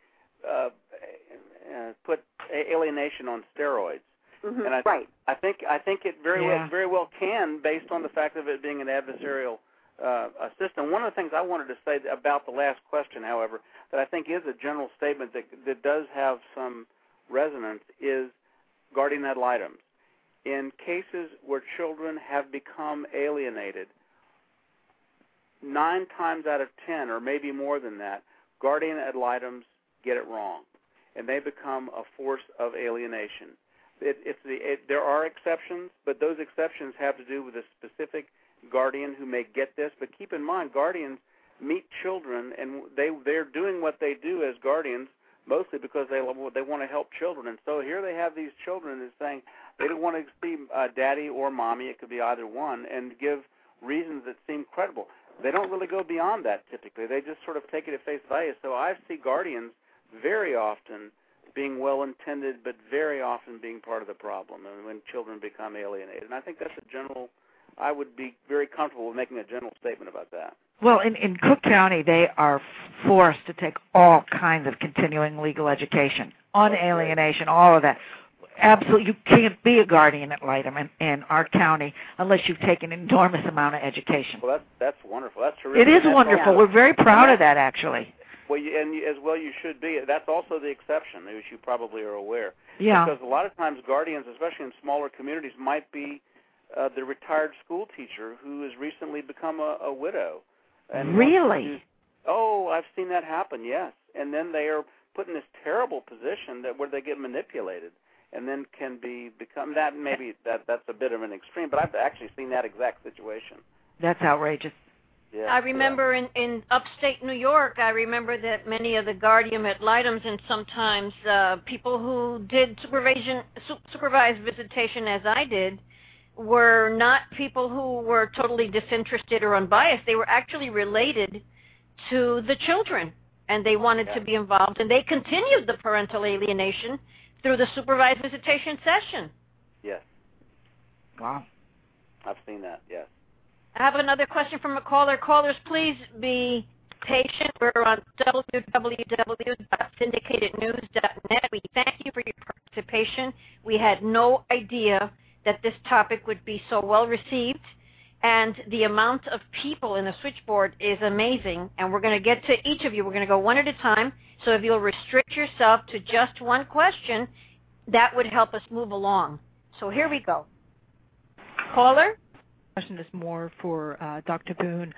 put alienation on steroids? Mm-hmm. And I think it very well can, based on the fact of it being an adversarial system. One of the things I wanted to say about the last question, however, that I think is a general statement that does have some resonance is guardian ad litem. In cases where children have become alienated, 9 times out of 10, or maybe more than that, guardian ad litems get it wrong, and they become a force of alienation. There are exceptions, but those exceptions have to do with a specific guardian who may get this. But keep in mind, guardians meet children, and they're doing what they do as guardians mostly because they want to help children. And so here they have these children that's saying they don't want to see daddy or mommy. It could be either one, and give reasons that seem credible. They don't really go beyond that typically. They just sort of take it at face value. So I see guardians very often being well-intended, but very often being part of the problem, and when children become alienated. And I think that's I would be very comfortable with making a general statement about that. Well, in Cook County, they are forced to take all kinds of continuing legal education, on alienation, all of that. Absolutely. You can't be a guardian ad litem in our county unless you've taken an enormous amount of education. Well, that's wonderful. That's terrific. It is wonderful. We're very proud of that, actually. Well, as well you should be. That's also the exception, as you probably are aware. Yeah. Because a lot of times guardians, especially in smaller communities, might be the retired school teacher who has recently become a widow. And really? I've seen that happen, yes. And then they are put in this terrible position where they get manipulated, and then can become that. Maybe that's a bit of an extreme, but I've actually seen that exact situation. That's outrageous. Yeah, I remember in upstate New York, I remember that many of the guardian ad litems and sometimes people who did supervised visitation, as I did, were not people who were totally disinterested or unbiased. They were actually related to the children, and they wanted to be involved, and they continued the parental alienation through the supervised visitation session. Yes. Wow. I've seen that, yes. I have another question from a caller. Callers, please be patient. We're on www.syndicatednews.net. We thank you for your participation. We had no idea that this topic would be so well received, and the amount of people in the switchboard is amazing, and we're going to get to each of you. We're going to go one at a time, so if you'll restrict yourself to just one question, that would help us move along. So here we go. Caller? Question is more for Dr. Bone.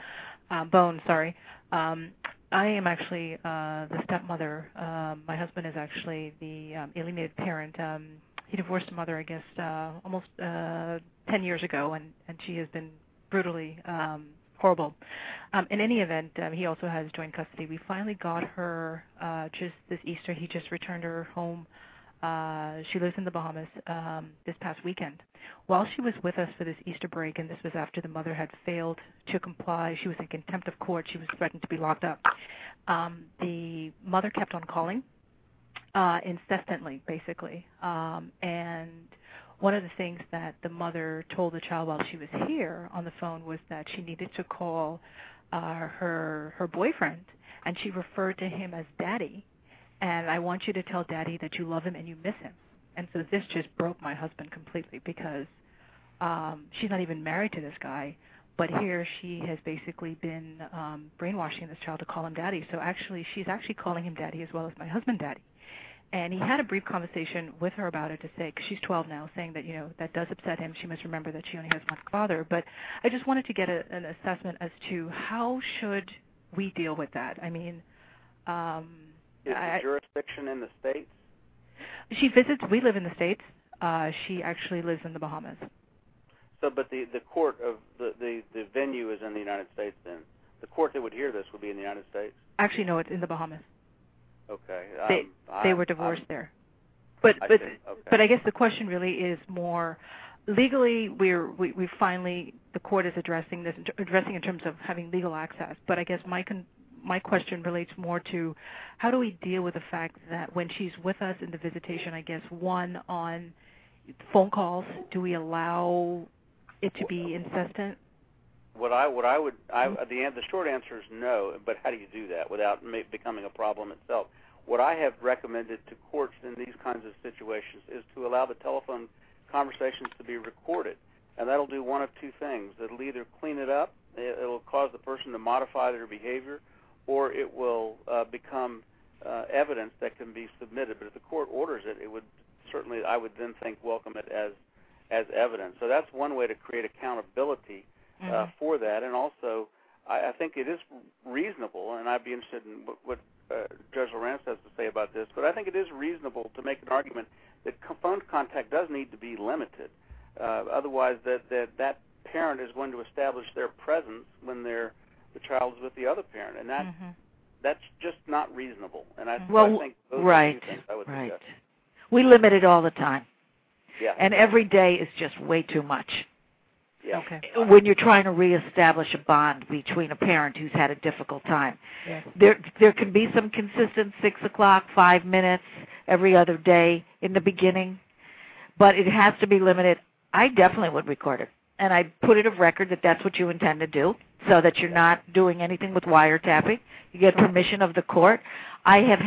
I am actually the stepmother. My husband is actually the alienated parent. He divorced a mother, I guess, almost 10 years ago, and she has been brutally horrible. In any event, he also has joint custody. We finally got her just this Easter. He just returned her home. She lives in the Bahamas this past weekend. While she was with us for this Easter break, and this was after the mother had failed to comply, she was in contempt of court. She was threatened to be locked up. The mother kept on calling incessantly, basically. And one of the things that the mother told the child while she was here on the phone was that she needed to call her boyfriend, and she referred to him as Daddy. And I want you to tell Daddy that you love him and you miss him. And so this just broke my husband completely because she's not even married to this guy, but here she has basically been brainwashing this child to call him Daddy. So actually she's actually calling him Daddy as well as my husband Daddy. And he had a brief conversation with her about it to say, because she's 12 now, saying that, that does upset him. She must remember that she only has one father. But I just wanted to get an assessment as to how should we deal with that. I mean, is the jurisdiction in the States? She visits. We live in the States. She actually lives in the Bahamas. So, but the court of the venue is in the United States then? The court that would hear this would be in the United States? Actually, no, it's in the Bahamas. Okay. They were divorced there. But I guess the question really is more legally. We finally, the court is addressing in terms of having legal access. But I guess my question relates more to how do we deal with the fact that when she's with us in the visitation, I guess, one, on phone calls, do we allow it to be incessant? The short answer is no, but how do you do that without becoming a problem itself? What I have recommended to courts in these kinds of situations is to allow the telephone conversations to be recorded, and that'll do one of two things. It'll either clean it up, it'll cause the person to modify their behavior, or it will become evidence that can be submitted. But if the court orders it, it would certainly, I would then think, welcome it as evidence. So that's one way to create accountability for that. And also, I think it is reasonable, and I'd be interested in what Judge Lawrence has to say about this, but I think it is reasonable to make an argument that phone contact does need to be limited. Otherwise, that parent is going to establish their presence when the child is with the other parent, and that's just not reasonable. And I think those are two things I would suggest. We limit it all the time. Yeah. And every day is just way too much. Yeah. Okay. When you're trying to reestablish a bond between a parent who's had a difficult time. Yes. There can be some consistent 6 o'clock, 5 minutes every other day in the beginning, but it has to be limited. I definitely would record it, and I'd put it of record that that's what you intend to do, so that you're not doing anything with wiretapping. You get permission of the court. I have had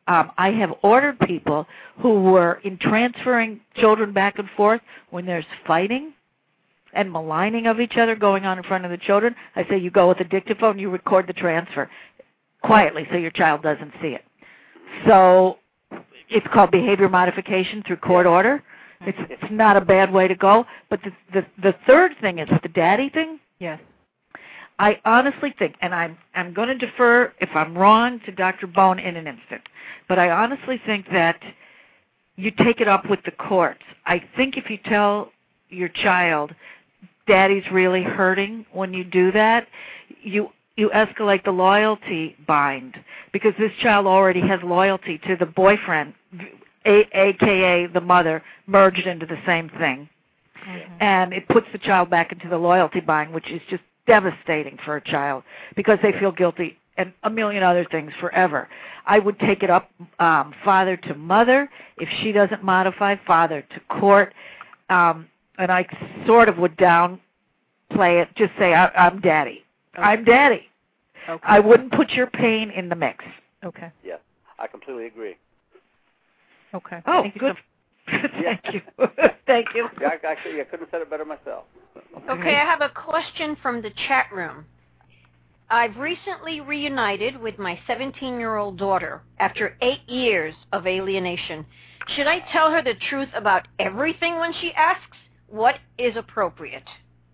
I have ordered people who were in transferring children back and forth when there's fighting and maligning of each other going on in front of the children. I say you go with a dictaphone, you record the transfer quietly so your child doesn't see it. So it's called behavior modification through court order. It's not a bad way to go. But the third thing is the daddy thing. Yes. I honestly think, and I'm going to defer if I'm wrong to Dr. Bone in an instant, but I honestly think that you take it up with the courts. I think if you tell your child, Daddy's really hurting when you do that, you escalate the loyalty bind, because this child already has loyalty to the boyfriend, a.k.a. the mother, merged into the same thing. Mm-hmm. And it puts the child back into the loyalty bind, which is just devastating for a child because they feel guilty and a million other things forever. I would take it up father to mother. If she doesn't modify, father to court. And I sort of would downplay it, just say, I'm daddy. Okay. I'm daddy. Okay. I wouldn't put your pain in the mix. Okay. Yeah, I completely agree. Okay. Oh, thank good. You Thank you. Thank you. Yeah, actually, I couldn't have said it better myself. Okay, I have a question from the chat room. I've recently reunited with my 17-year-old daughter after 8 years of alienation. Should I tell her the truth about everything when she asks? What is appropriate?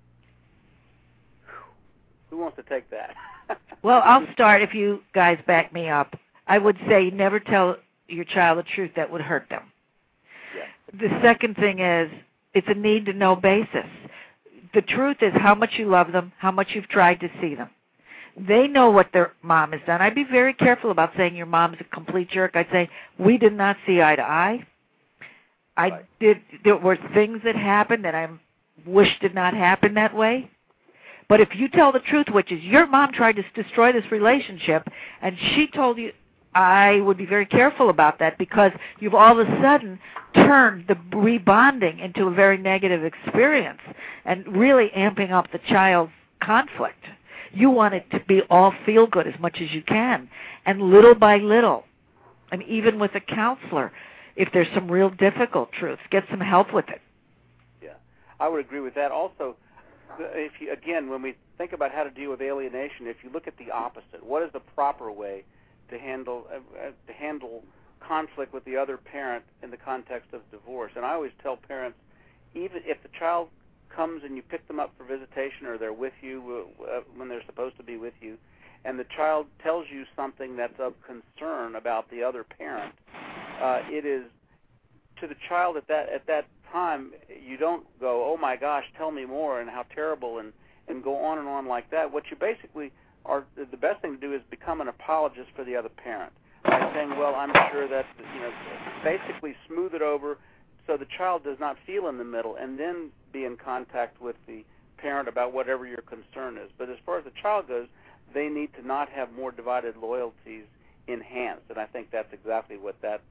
Who wants to take that? Well, I'll start if you guys back me up. I would say never tell your child the truth that would hurt them. Yeah. The second thing is it's a need-to-know basis. The truth is how much you love them, how much you've tried to see them. They know what their mom has done. I'd be very careful about saying your mom's a complete jerk. I'd say we did not see eye to eye. There were things that happened that I wish did not happen that way. But if you tell the truth, which is your mom tried to destroy this relationship, and she told you, I would be very careful about that, because you've all of a sudden turned the rebonding into a very negative experience and really amping up the child's conflict. You want it to be all feel good as much as you can. And little by little, and even with a counselor, if there's some real difficult truths, get some help with it. Yeah, I would agree with that. Also, if you, again, when we think about how to deal with alienation, if you look at the opposite, what is the proper way to handle conflict with the other parent in the context of divorce? And I always tell parents, even if the child comes and you pick them up for visitation, or they're with you when they're supposed to be with you, and the child tells you something that's of concern about the other parent, it is to the child at that time, you don't go, oh my gosh, tell me more and how terrible, and go on and on like that. What you basically are, the best thing to do is become an apologist for the other parent by saying, well, I'm sure that, basically smooth it over so the child does not feel in the middle, and then be in contact with the parent about whatever your concern is. But as far as the child goes, they need to not have more divided loyalties enhanced, and I think that's exactly what that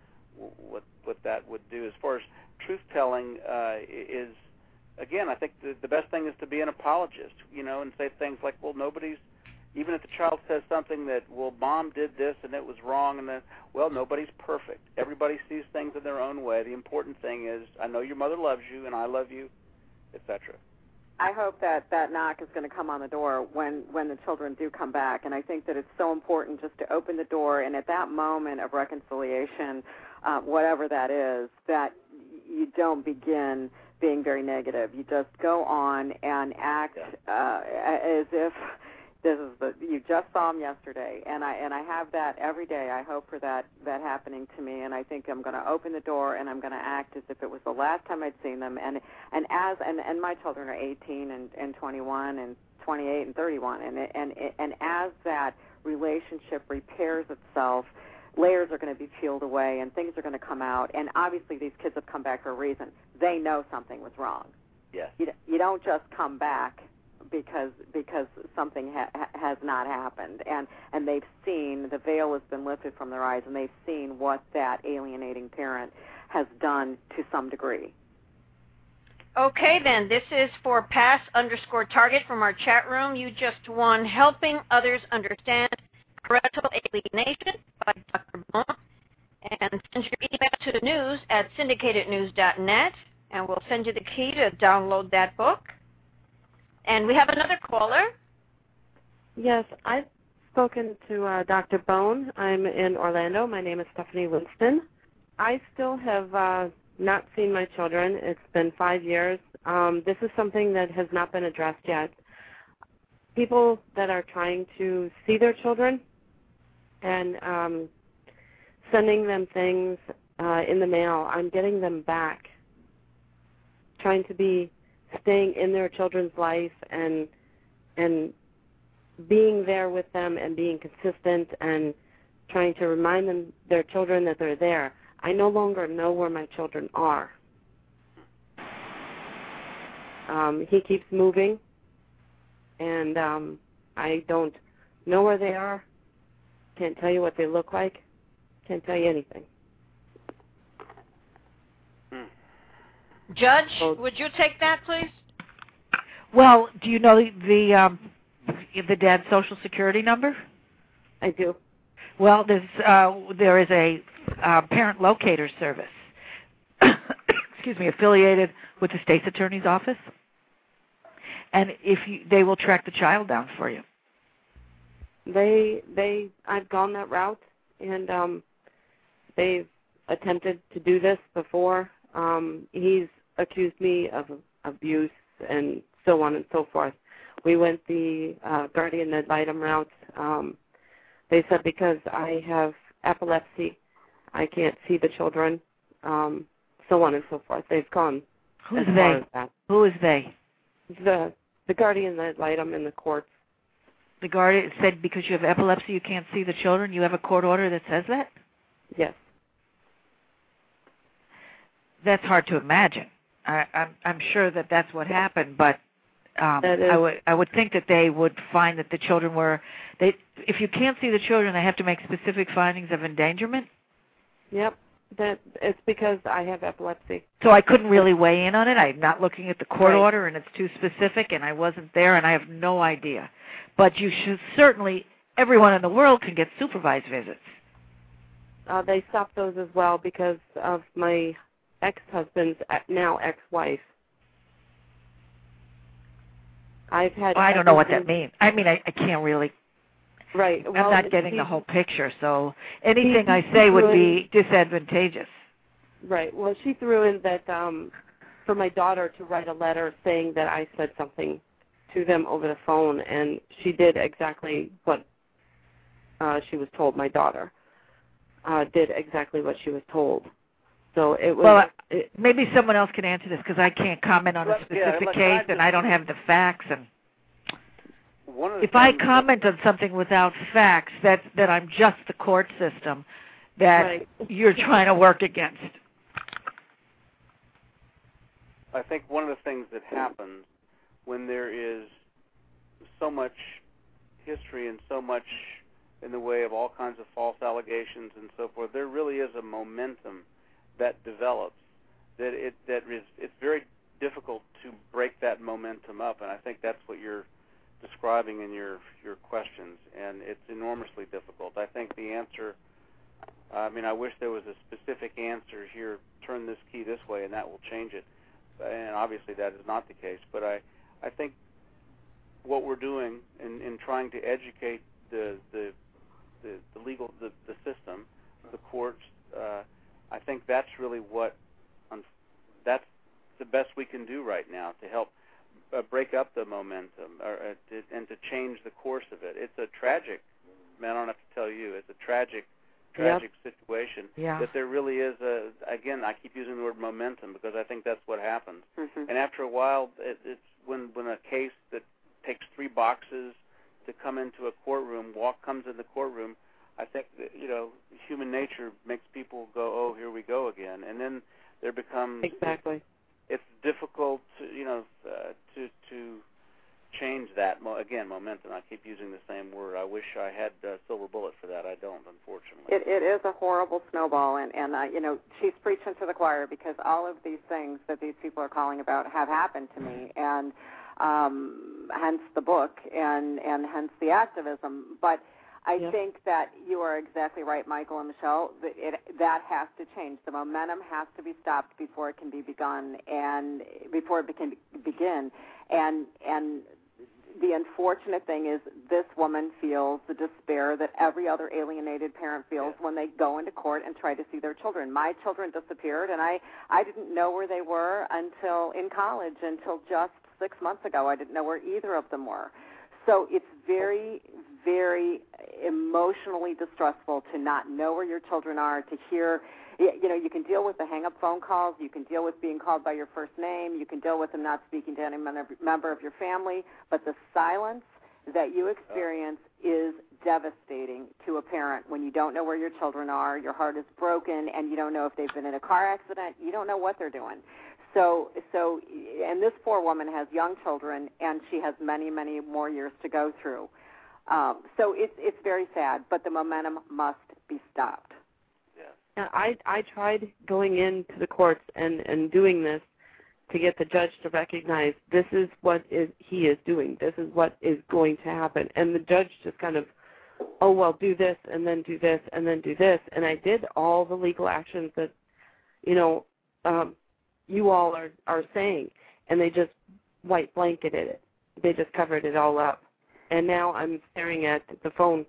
would do. As far as truth-telling is, again, I think the best thing is to be an apologist, and say things like, well, even if the child says something that, well, mom did this and it was wrong, and then, well, nobody's perfect. Everybody sees things in their own way. The important thing is, I know your mother loves you and I love you, etc. I hope that knock is going to come on the door when the children do come back, and I think that it's so important just to open the door, and at that moment of reconciliation, whatever that is, that you don't begin being very negative. You just go on and act as if you just saw him yesterday, and I have that every day. I hope for that happening to me, and I think I'm going to open the door and I'm going to act as if it was the last time I'd seen them. And my children are 18 and 21 and 28 and 31, and as that relationship repairs itself, layers are going to be peeled away and things are going to come out. And obviously, these kids have come back for a reason. They know something was wrong. Yes. You don't just come back because something has not happened, and they've seen, the veil has been lifted from their eyes, and they've seen what that alienating parent has done to some degree. Okay, then, this is for pass_target from our chat room. You just won Helping Others Understand Parental Alienation by Dr. Bone. And send your email to the news at syndicatednews.net, and we'll send you the key to download that book. And we have another caller. Yes, I've spoken to Dr. Bone. I'm in Orlando. My name is Stephanie Winston. I still have not seen my children. It's been 5 years. This is something that has not been addressed yet. People that are trying to see their children and sending them things in the mail, I'm getting them back. Trying to be staying in their children's life and being there with them and being consistent and trying to remind them, their children, that they're there. I no longer know where my children are. He keeps moving, and I don't know where they are. Can't tell you what they look like. Can't tell you anything. Judge, would you take that, please? Well, do you know the dad's Social Security number? I do. Well, there is a parent locator service, excuse me, affiliated with the state's attorney's office, and they will track the child down for you. I've gone that route, and they've attempted to do this before. He's accused me of abuse and so on and so forth. We went the guardian ad litem route. They said because I have epilepsy, I can't see the children, so on and so forth. They've gone Who's as far as that. Who is they? The guardian ad litem in the courts. The guardian said because you have epilepsy, you can't see the children. You have a court order that says that? Yes. That's hard to imagine. I'm sure that that's what happened, but I would think that they would find that the children were. If you can't see the children, they have to make specific findings of endangerment. Yep. It's because I have epilepsy. So I couldn't really weigh in on it. I'm not looking at the court order, and it's too specific, and I wasn't there, and I have no idea. But you should certainly, everyone in the world can get supervised visits. They stopped those as well because of my ex-husband's now ex-wife. I've had. I don't know what that means. I mean, I can't really. Right. Well, I'm not getting the whole picture, so anything I say would be disadvantageous. Right. Well, she threw in that for my daughter to write a letter saying that I said something to them over the phone, and she did exactly what she was told. My daughter did exactly what she was told. So it was. Well, maybe someone else can answer this because I can't comment on a specific case, and I don't have the facts. And if I comment on something without facts, that I'm just the court system that you're trying to work against. I think one of the things that happens when there is so much history and so much in the way of all kinds of false allegations and so forth, there really is a momentum that develops that it's very difficult to break that momentum up, and I think that's what you're describing in your questions, and it's enormously difficult. I think the answer, I wish there was a specific answer here, turn this key this way and that will change it, and obviously that is not the case, but I think what we're doing in trying to educate the legal, the system, the courts, I think that's really that's the best we can do right now to help break up the momentum and to change the course of it. It's a tragic, man, I don't have to tell you, it's a tragic situation that there really is again, I keep using the word momentum because I think that's what happens. Mm-hmm. And after a while, it's when a case that takes 3 boxes to come into a courtroom, comes in the courtroom, I think that, human nature makes people go, oh, here we go again. And then there becomes... Exactly. It's difficult to change that, momentum. I keep using the same word. I wish I had a silver bullet for that. I don't, unfortunately. It is a horrible snowball, and she's preaching to the choir because all of these things that these people are calling about have happened to me, and hence the book and hence the activism. But I think that you are exactly right, Michael and Michelle. That has to change. The momentum has to be stopped before it can be begun, and before it can begin. And the unfortunate thing is this woman feels the despair that every other alienated parent feels when they go into court and try to see their children. My children disappeared, and I didn't know where they were until in college, until just 6 months ago. I didn't know where either of them were. So it's very, very emotionally distressful to not know where your children are, to hear, you can deal with the hang-up phone calls, you can deal with being called by your first name, you can deal with them not speaking to any member of your family, but the silence that you experience is devastating to a parent when you don't know where your children are, your heart is broken, and you don't know if they've been in a car accident, you don't know what they're doing. So, and this poor woman has young children, and she has many, many more years to go through. So it's very sad, but the momentum must be stopped. Yeah, I tried going into the courts and doing this to get the judge to recognize this is what he is doing. This is what is going to happen. And the judge just kind of, oh, well, do this and then do this and then do this. And I did all the legal actions that, you all are saying, and they just white blanketed it. They just covered it all up. And now I'm staring at the phone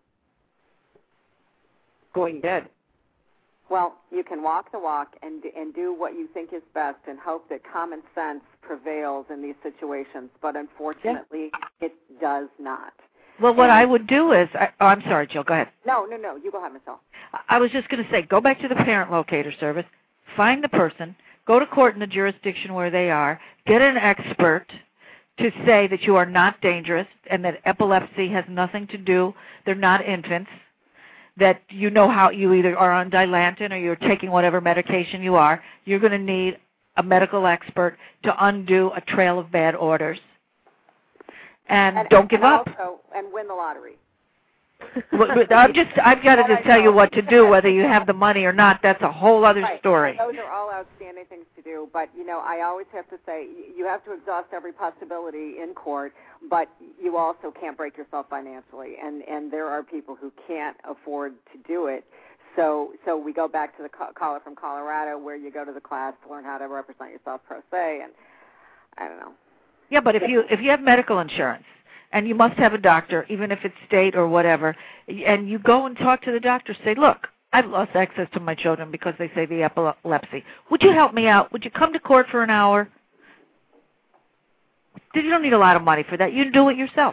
going dead. Well, you can walk the walk and do what you think is best and hope that common sense prevails in these situations, but unfortunately it does not. Well, what I would do is, I'm sorry, Jill, go ahead. No, you go ahead, Michelle. I was just going to say, go back to the parent locator service, find the person, go to court in the jurisdiction where they are, get an expert to say that you are not dangerous and that epilepsy has nothing to do, they're not infants, that you know how you either are on Dilantin or you're taking whatever medication you are, you're going to need a medical expert to undo a trail of bad orders. And don't give up. And win the lottery. I've got to just tell you what to do, whether you have the money or not. That's a whole other story. Those are all outstanding things to do. But, I always have to say you have to exhaust every possibility in court, but you also can't break yourself financially. And there are people who can't afford to do it. So we go back to the caller from Colorado where you go to the class to learn how to represent yourself pro se. And I don't know. Yeah, but if you have medical insurance, and you must have a doctor, even if it's state or whatever, and you go and talk to the doctor, say, look, I've lost access to my children because they say the epilepsy. Would you help me out? Would you come to court for an hour? You don't need a lot of money for that. You can do it yourself.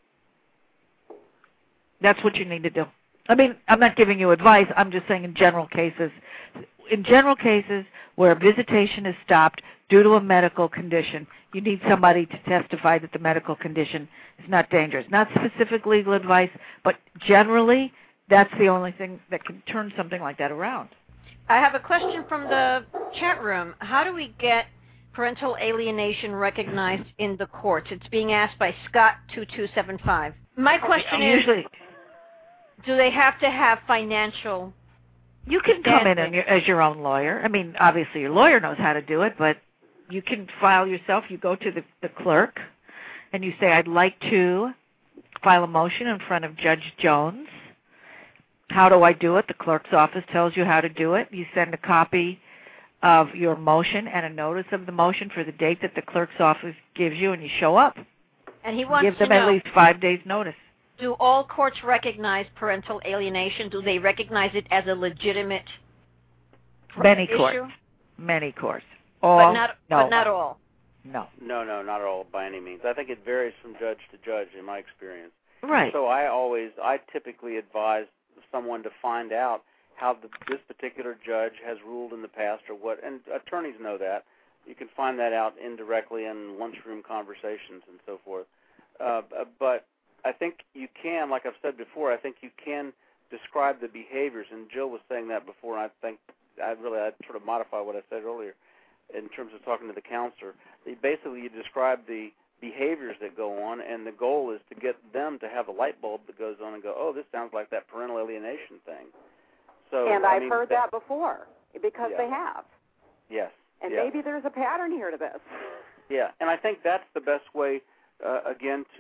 That's what you need to do. I mean, I'm not giving you advice. I'm just saying in general cases where a visitation is stopped due to a medical condition, you need somebody to testify that the medical condition is not dangerous. Not specific legal advice, but generally, that's the only thing that can turn something like that around. I have a question from the chat room. How do we get parental alienation recognized in the courts? It's being asked by Scott2275. My question is, do they have to have financial You can come in as your own lawyer. I mean, obviously your lawyer knows how to do it, but you can file yourself. You go to the clerk, and you say, I'd like to file a motion in front of Judge Jones. How do I do it? The clerk's office tells you how to do it. You send a copy of your motion and a notice of the motion for the date that the clerk's office gives you, and you show up. And he wants give them at least 5 days' notice. Do all courts recognize parental alienation? Do they recognize it as a legitimate issue? Many courts. But not all. No, not at all by any means. I think it varies from judge to judge in my experience. Right. So I typically advise someone to find out how this particular judge has ruled in the past or what, and attorneys know that. You can find that out indirectly in lunchroom conversations and so forth. But I think you can, like I've said before, I think you can describe the behaviors, and Jill was saying that before, and I think I'd sort of modify what I said earlier in terms of talking to the counselor. Basically, you describe the behaviors that go on, and the goal is to get them to have a light bulb that goes on and go, oh, this sounds like that parental alienation thing. So, and I've heard that before, because they have. Yes. And maybe there's a pattern here to this. Yeah, and I think that's the best way, again, to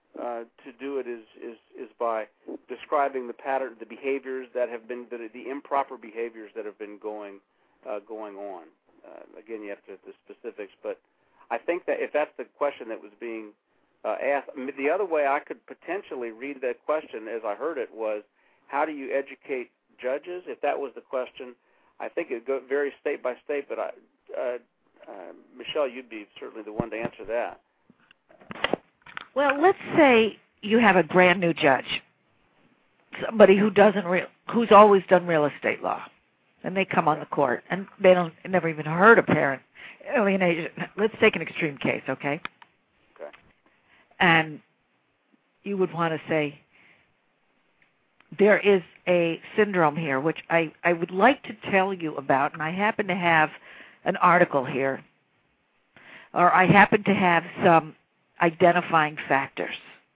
to do it is by describing the pattern, the behaviors that have been, the improper behaviors that have been going on. Again, you have to the specifics, but I think that if that's the question that was being asked, the other way I could potentially read that question, as I heard it, was how do you educate judges? If that was the question, I think it would vary state by state. But Michelle, you'd be certainly the one to answer that. Well, let's say you have a brand new judge, somebody who's always done real estate law, and they come on the court and they never even heard of parent alienation. Let's take an extreme case, okay? Okay. And you would want to say there is a syndrome here, which I would like to tell you about, and I happen to have an article here, or I happen to have some identifying factors.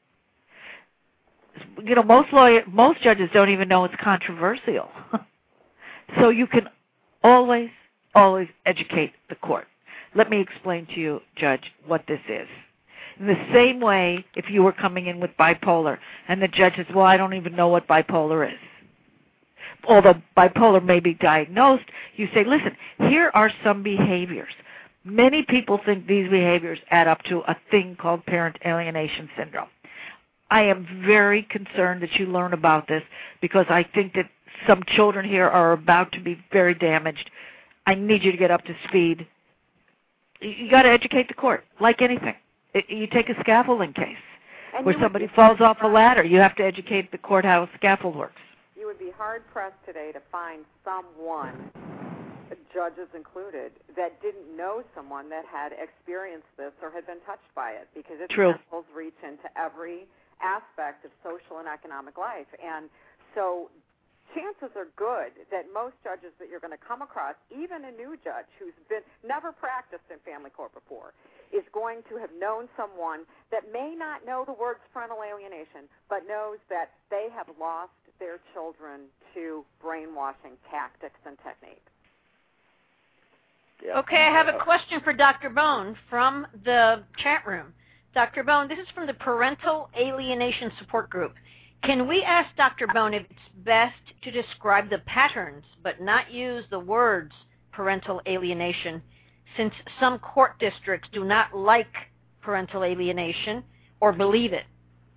You know, most judges don't even know it's controversial. So you can always educate the court. Let me explain to you, Judge, what this is. In the same way, if you were coming in with bipolar and the judge says, well, I don't even know what bipolar is. Although bipolar may be diagnosed, you say, listen, here are some behaviors. Many people think these behaviors add up to a thing called parent alienation syndrome. I am very concerned that you learn about this because I think that some children here are about to be very damaged. I need you to get up to speed. You got to educate the court, like anything. You take a scaffolding case where somebody falls off a ladder. You have to educate the court how a scaffold works. You would be hard-pressed today to find someone, judges included, that didn't know someone that had experienced this or had been touched by it, because its principles reach into every aspect of social and economic life. And so chances are good that most judges that you're going to come across, even a new judge who's never practiced in family court before, is going to have known someone that may not know the words parental alienation, but knows that they have lost their children to brainwashing tactics and techniques. Yeah. Okay, I have a question for Dr. Bone from the chat room. Dr. Bone, this is from the Parental Alienation Support Group. Can we ask Dr. Bone if it's best to describe the patterns but not use the words parental alienation, since some court districts do not like parental alienation or believe it?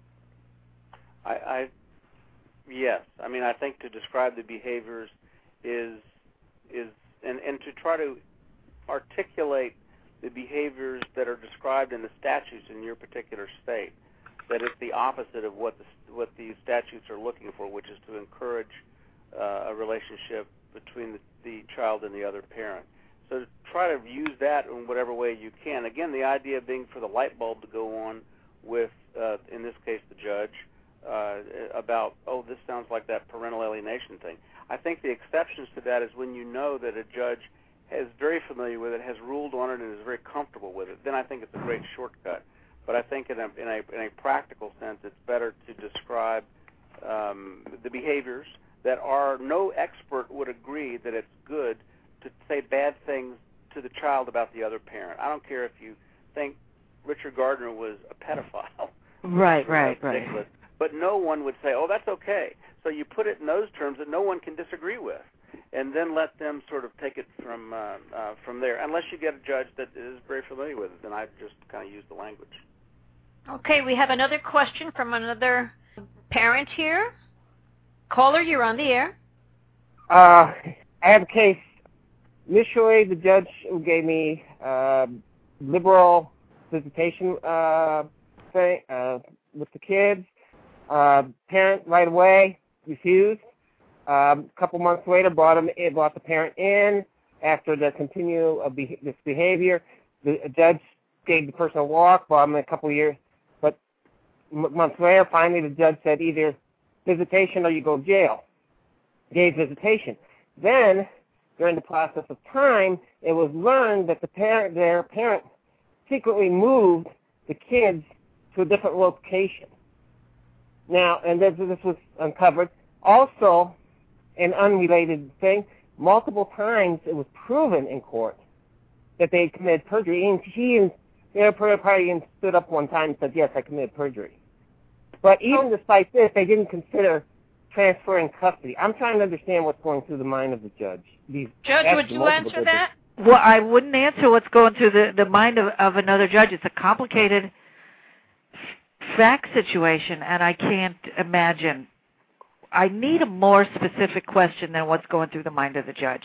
Yes. I mean, I think to describe the behaviors is and to try to articulate the behaviors that are described in the statutes in your particular state, that it's the opposite of what the statutes are looking for, which is to encourage a relationship between the child and the other parent. So try to use that in whatever way you can. Again, the idea being for the light bulb to go on with, in this case, the judge, about, oh, this sounds like that parental alienation thing. I think the exceptions to that is when you know that a judge is very familiar with it, has ruled on it, and is very comfortable with it. Then I think it's a great shortcut. But I think in a practical sense, it's better to describe the behaviors that no expert would agree that it's good to say bad things to the child about the other parent. I don't care if you think Richard Gardner was a pedophile. Right. But no one would say, oh, that's okay. So you put it in those terms that no one can disagree with, and then let them sort of take it from there. Unless you get a judge that is very familiar with it, then I just kind of use the language. Okay, we have another question from another parent here. Caller, you're on the air. I have a case. Initially, the judge gave me liberal visitation thing with the kids. Parent right away refused. A couple months later, brought the parent in after the continue of this behavior. The judge gave the person a walk, brought him a couple years. But months later, finally, the judge said either visitation or you go to jail. Gave visitation. Then, during the process of time, it was learned that their parent secretly moved the kids to a different location. Now, and this was uncovered. Also, an unrelated thing, multiple times it was proven in court that they committed perjury. And he and their party stood up one time and said, yes, I committed perjury. But even despite this, they didn't consider transferring custody. I'm trying to understand what's going through the mind of the judge. Judge, would you answer that? Well, I wouldn't answer what's going through the mind of another judge. It's a complicated fact situation, and I can't imagine. I need a more specific question than what's going through the mind of the judge.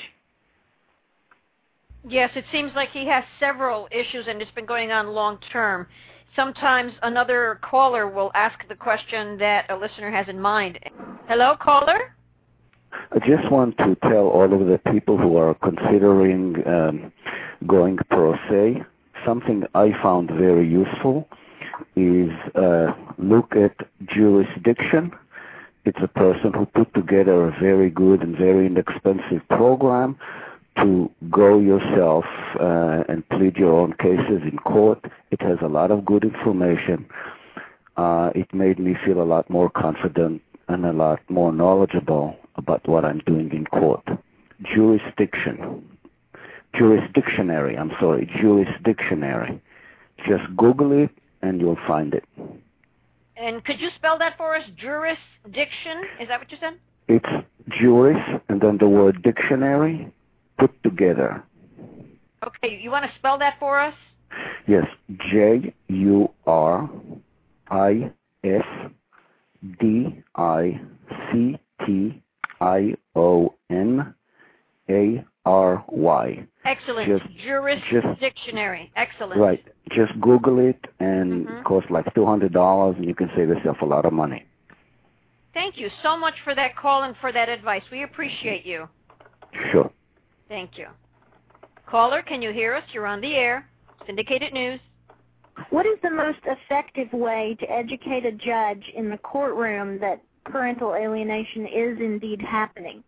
Yes, it seems like he has several issues, and it's been going on long term. Sometimes another caller will ask the question that a listener has in mind. Hello, caller? I just want to tell all of the people who are considering going pro se, something I found very useful is look at jurisdiction. It's a person who put together a very good and very inexpensive program to go yourself and plead your own cases in court. It has a lot of good information. It made me feel a lot more confident and a lot more knowledgeable about what I'm doing in court. Jurisdictionary. Just Google it and you'll find it. And could you spell that for us? Jurisdiction? Is that what you said? It's juris and then the word dictionary put together. Okay, you want to spell that for us? Yes, JURISDICTIONARY. Excellent. Jurisdictionary. Excellent. Right. Just Google it, and it costs like $200, and you can save yourself a lot of money. Thank you so much for that call and for that advice. We appreciate you. Sure. Thank you. Caller, can you hear us? You're on the air. Syndicated News. What is the most effective way to educate a judge in the courtroom that parental alienation is indeed happening?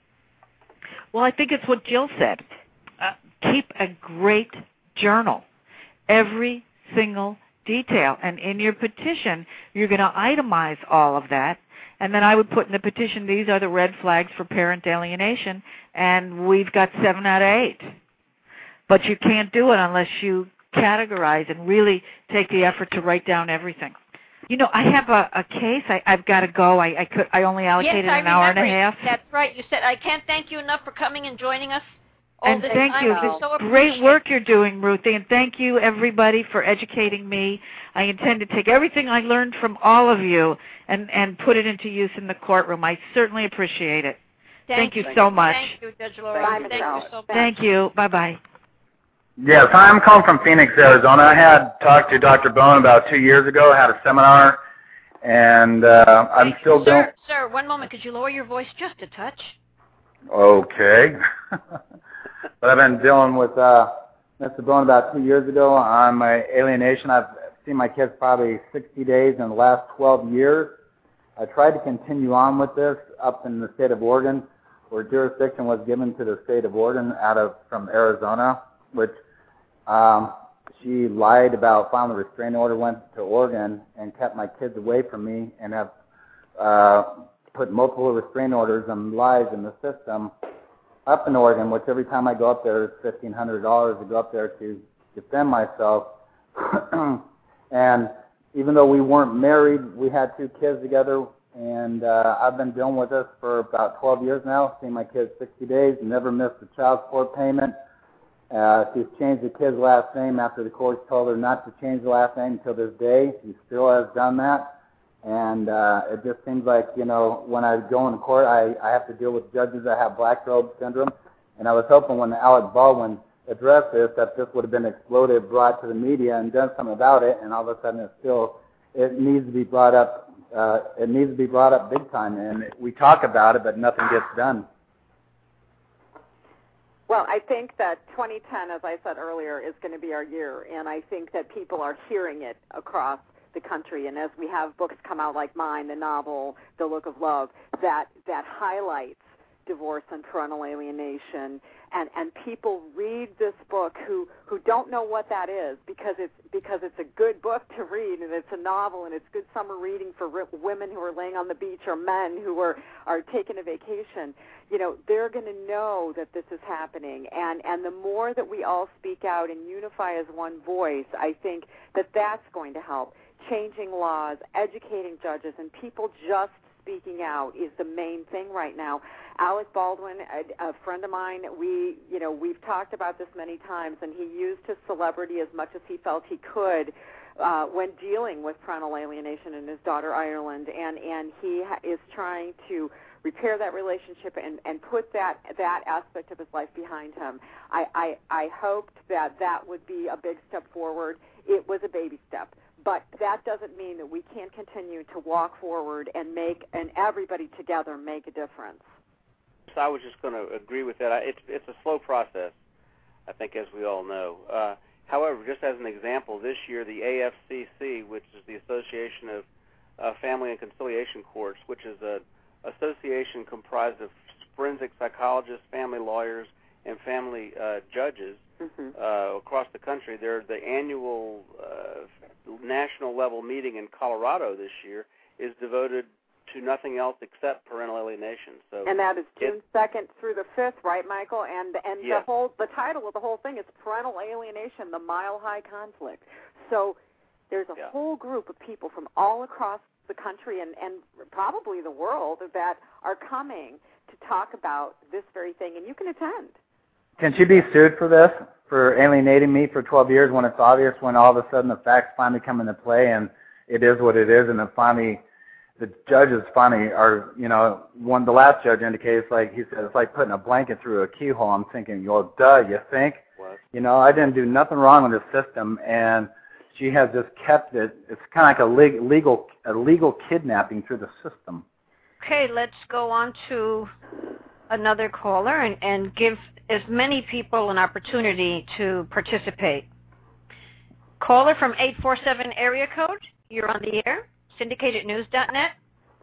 Well, I think it's what Jill said. Keep a great journal. Every single detail. And in your petition, you're going to itemize all of that. And then I would put in the petition, these are the red flags for parent alienation. And we've got 7 out of 8. But you can't do it unless you categorize and really take the effort to write down everything. You know, I have a case. I've got to go. I only allocated an hour and a half. That's right. You said I can't thank you enough for coming and joining us. And thank you. So great work you're doing, Ruthie. And thank you, everybody, for educating me. I intend to take everything I learned from all of you and put it into use in the courtroom. I certainly appreciate it. Thank you so much. Thank you, Judge Laura. Thank you so much. Thank you. Bye-bye. Yes, I'm calling from Phoenix, Arizona. I had talked to Dr. Bone about 2 years ago, had a seminar, and I'm still doing... Sir, one moment. Could you lower your voice just a touch? Okay. But I've been dealing with Mr. Bone about 2 years ago on my alienation. I've seen my kids probably 60 days in the last 12 years. I tried to continue on with this up in the state of Oregon, where jurisdiction was given to the state of Oregon from Arizona, which she lied about filing the restraining order, went to Oregon and kept my kids away from me, and have put multiple restraining orders and lies in the system up in Oregon, which every time I go up there, it's $1,500 to go up there to defend myself. And even though we weren't married, we had 2 kids together, and I've been dealing with this for about 12 years now, seeing my kids 60 days, never missed a child support payment. She's changed the kid's last name after the court told her not to change the last name until this day. She still has done that. And it just seems like, you know, when I go into court, I have to deal with judges that have black robe syndrome. And I was hoping when Alec Baldwin addressed this, that this would have been exploded, brought to the media, and done something about it. And all of a sudden, it needs to be brought up. It needs to be brought up big time. And we talk about it, but nothing gets done. Well, I think that 2010, as I said earlier, is going to be our year. And I think that people are hearing it across the country, and as we have books come out like mine, the novel The Look of Love, that highlights divorce and parental alienation, and people read this book who don't know what that is, because it's a good book to read, and it's a novel, and it's good summer reading for women who are laying on the beach or men who are taking a vacation. You know, they're going to know that this is happening, and the more that we all speak out and unify as one voice, I think that that's going to help. changing laws, educating judges, and people just speaking out is the main thing right now. Alec Baldwin, a friend of mine, we've talked about this many times, and he used his celebrity as much as he felt he could when dealing with parental alienation in his daughter Ireland, and he is trying to repair that relationship and put that aspect of his life behind him. I hoped that would be a big step forward. It was a baby step. But that doesn't mean that we can't continue to walk forward and everybody together make a difference. So I was just going to agree with that. It's a slow process, I think, as we all know. However, just as an example, this year the AFCC, which is the Association of Family and Conciliation Courts, which is an association comprised of forensic psychologists, family lawyers, and family judges across the country. They're the annual national level meeting in Colorado this year is devoted to nothing else except parental alienation. So, and that is June 2nd through the 5th, right, Michael? And yes. the title of the whole thing is Parental Alienation: The Mile High Conflict. So there's a whole group of people from all across the country and probably the world that are coming to talk about this very thing, and you can attend. Can she be sued for this, for alienating me for 12 years when it's obvious, when all of a sudden the facts finally come into play and it is what it is, and then finally the judges finally are, the last judge indicates, he said, it's like putting a blanket through a keyhole. I'm thinking, well, duh, you think? What? I didn't do nothing wrong with the system, and she has just kept it. It's kind of like a legal kidnapping through the system. Okay, let's go on to another caller and give as many people an opportunity to participate. Caller from 847 area code, you're on the air, syndicatednews.net.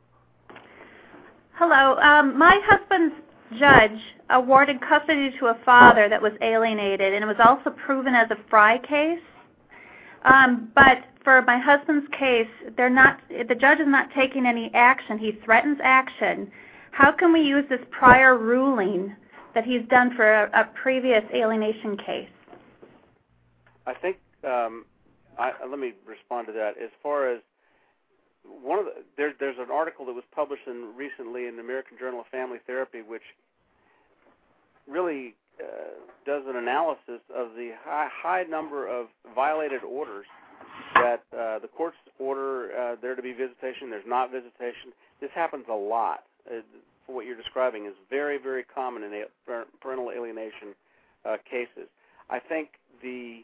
Hello. My husband's judge awarded custody to a father that was alienated, and it was also proven as a Fry case. But for my husband's case, the judge is not taking any action. He threatens action. How can we use this prior ruling that he's done for a previous alienation case? I think, let me respond to that. As far as there's an article that was published recently in the American Journal of Family Therapy, which really does an analysis of the high number of violated orders that the courts order there to be visitation. There's not visitation. This happens a lot. For what you're describing is very, very common in parental alienation cases. I think the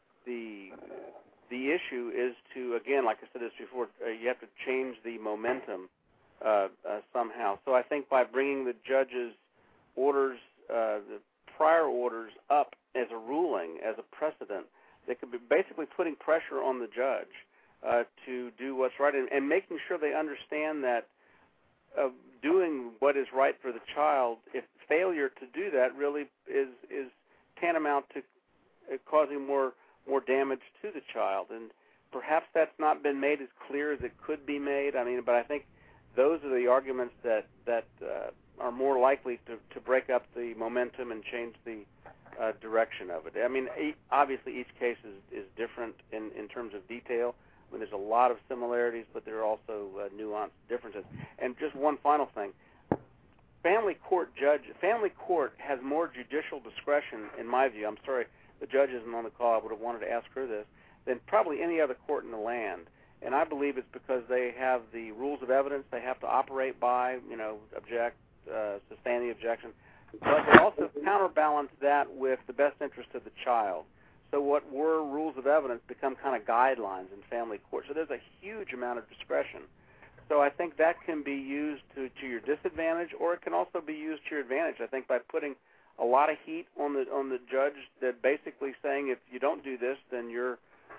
issue is to, again, like I said this before, you have to change the momentum somehow. So I think by bringing the judge's orders, the prior orders up as a ruling, as a precedent, they could be basically putting pressure on the judge to do what's right and making sure they understand that doing what is right for the child, if failure to do that really is tantamount to causing more damage to the child. And perhaps that's not been made as clear as it could be made. But I think those are the arguments that are more likely to break up the momentum and change the direction of it. Obviously each case is different in terms of detail. There's a lot of similarities, but there are also nuanced differences. And just one final thing. Family court has more judicial discretion, in my view. I'm sorry, the judge isn't on the call. I would have wanted to ask her this, than probably any other court in the land. And I believe it's because they have the rules of evidence they have to operate by, object, sustain the objection. But they also counterbalance that with the best interest of the child. So what were rules of evidence become kind of guidelines in family court. So there's a huge amount of discretion. So I think that can be used to your disadvantage, or it can also be used to your advantage. I think by putting a lot of heat on the judge, that basically saying if you don't do this, then you're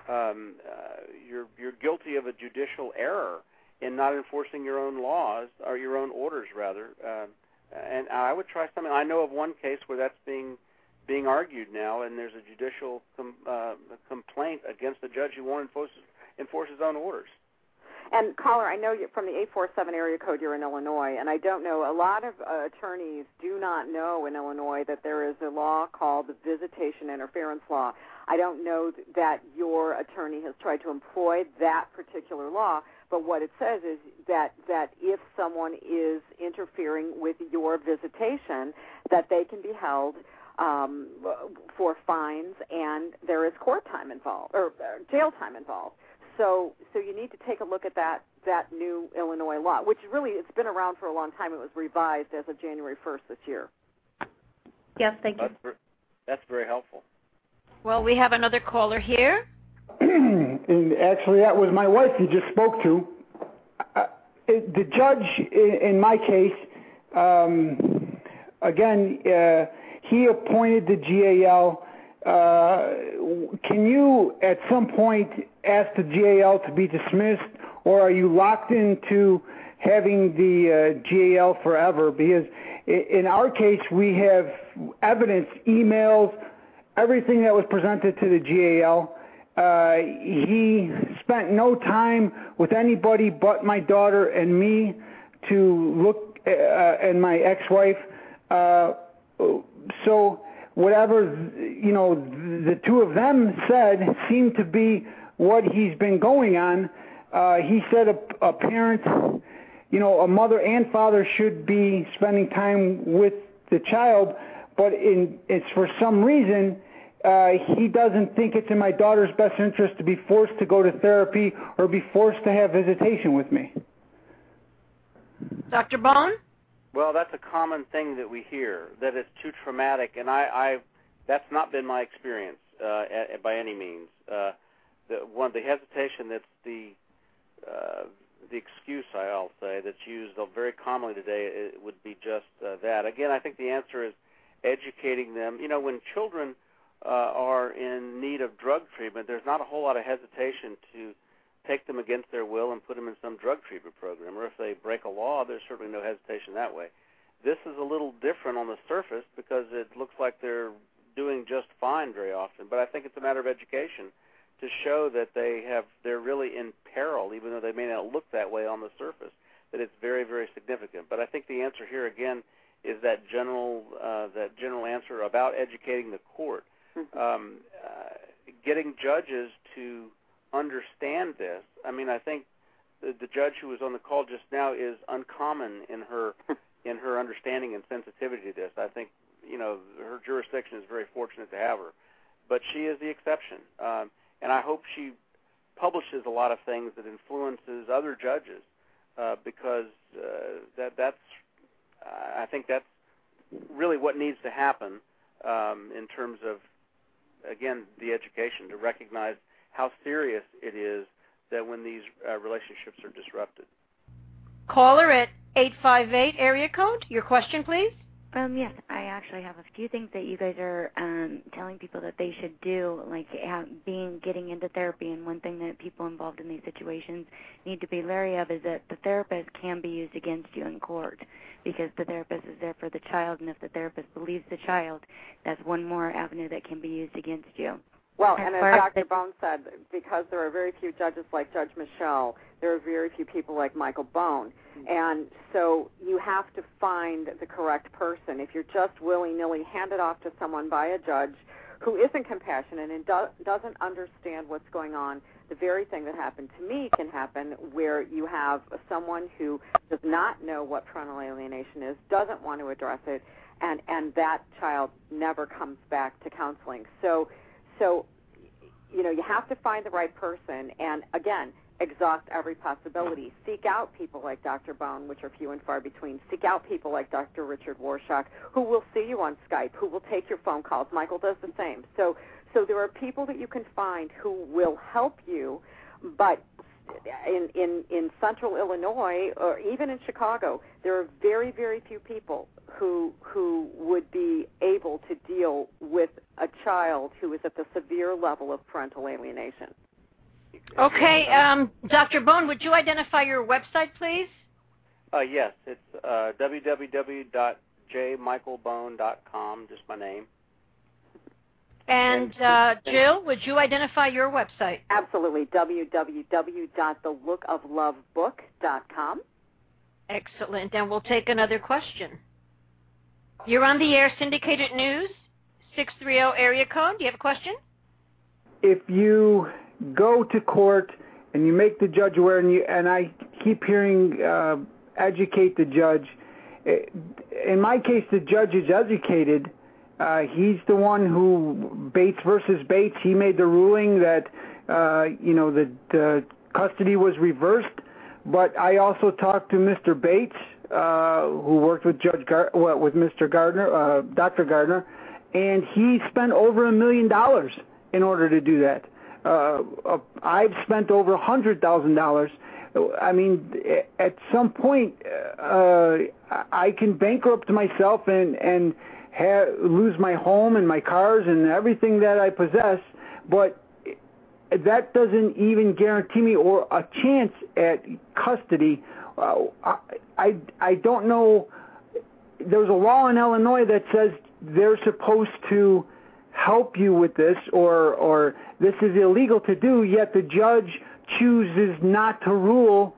guilty of a judicial error in not enforcing your own laws, or your own orders rather. And I would try something. I know of one case where that's being argued now, and there's a judicial complaint against the judge who won't enforce his own orders. And caller, I know you're from the 847 area code. You're in Illinois, and I don't know. A lot of attorneys do not know in Illinois that there is a law called the Visitation Interference Law. I don't know that your attorney has tried to employ that particular law, but what it says is that if someone is interfering with your visitation, that they can be held for fines, and there is court time involved or jail time involved. So you need to take a look at that new Illinois law, which really it's been around for a long time. It was revised as of January 1st this year. Yes, thank you. That's very helpful. Well, we have another caller here. And actually, that was my wife you just spoke to. The judge in my case, again, he appointed the GAL. Can you at some point ask the GAL to be dismissed, or are you locked into having the GAL forever? Because in our case, we have evidence, emails, everything that was presented to the GAL. He spent no time with anybody but my daughter and me to look and my ex-wife. So whatever, the two of them said seemed to be what he's been going on. He said a parent, a mother and father should be spending time with the child, but it's for some reason he doesn't think it's in my daughter's best interest to be forced to go to therapy or be forced to have visitation with me. Dr. Bone? Well, that's a common thing that we hear, that it's too traumatic, and that's not been my experience by any means. The hesitation that's the excuse, I'll say, that's used very commonly today, it would be just that. Again, I think the answer is educating them. When children are in need of drug treatment, there's not a whole lot of hesitation to take them against their will and put them in some drug treatment program. Or if they break a law, there's certainly no hesitation that way. This is a little different on the surface because it looks like they're doing just fine very often. But I think it's a matter of education to show that they're really in peril, even though they may not look that way on the surface, that it's very, very significant. But I think the answer here, again, is that general answer about educating the court. Getting judges to understand this. I mean, I think the judge who was on the call just now is uncommon in her understanding and sensitivity to this. I think her jurisdiction is very fortunate to have her, but she is the exception. And I hope she publishes a lot of things that influences other judges because I think that's really what needs to happen in terms of, again, the education, to recognize how serious it is that when these relationships are disrupted. Caller at 858 area code, your question, please. Yes, I actually have a few things that you guys are telling people that they should do, like getting into therapy. And one thing that people involved in these situations need to be leery of is that the therapist can be used against you in court, because the therapist is there for the child, and if the therapist believes the child, that's one more avenue that can be used against you. Well, and as Dr. Bone said, because there are very few judges like Judge Michelle, there are very few people like Michael Bone. And so you have to find the correct person. If you're just willy-nilly handed off to someone by a judge who isn't compassionate and doesn't understand what's going on, the very thing that happened to me can happen, where you have someone who does not know what parental alienation is, doesn't want to address it, and that child never comes back to counseling. So you have to find the right person, and again, exhaust every possibility. Seek out people like Dr. Bone, which are few and far between. Seek out people like Dr. Richard Warshak, who will see you on Skype, who will take your phone calls. Michael does the same. So there are people that you can find who will help you, but in central Illinois or even in Chicago, there are very, very few people who would be able to deal with a child who is at the severe level of parental alienation. Okay, Dr. Bone, would you identify your website, please? Yes, it's www.jmichaelbone.com, just my name. And Jill, would you identify your website? Absolutely, www.thelookoflovebook.com. Excellent. And we'll take another question. You're on the air, Syndicated News, 630 area code. Do you have a question? If you go to court and you make the judge aware, and I keep hearing educate the judge, in my case, the judge is educated. He's the one who, Bates versus Bates, he made the ruling that, the custody was reversed. But I also talked to Mr. Bates, who worked with with Mr. Gardner, Dr. Gardner, and he spent over $1 million in order to do that. I've spent over $100,000. I mean, at some point, I can bankrupt myself and lose my home and my cars and everything that I possess, but that doesn't even guarantee me or a chance at custody. I don't know. There's a law in Illinois that says they're supposed to help you with this, or this is illegal to do, yet the judge chooses not to rule,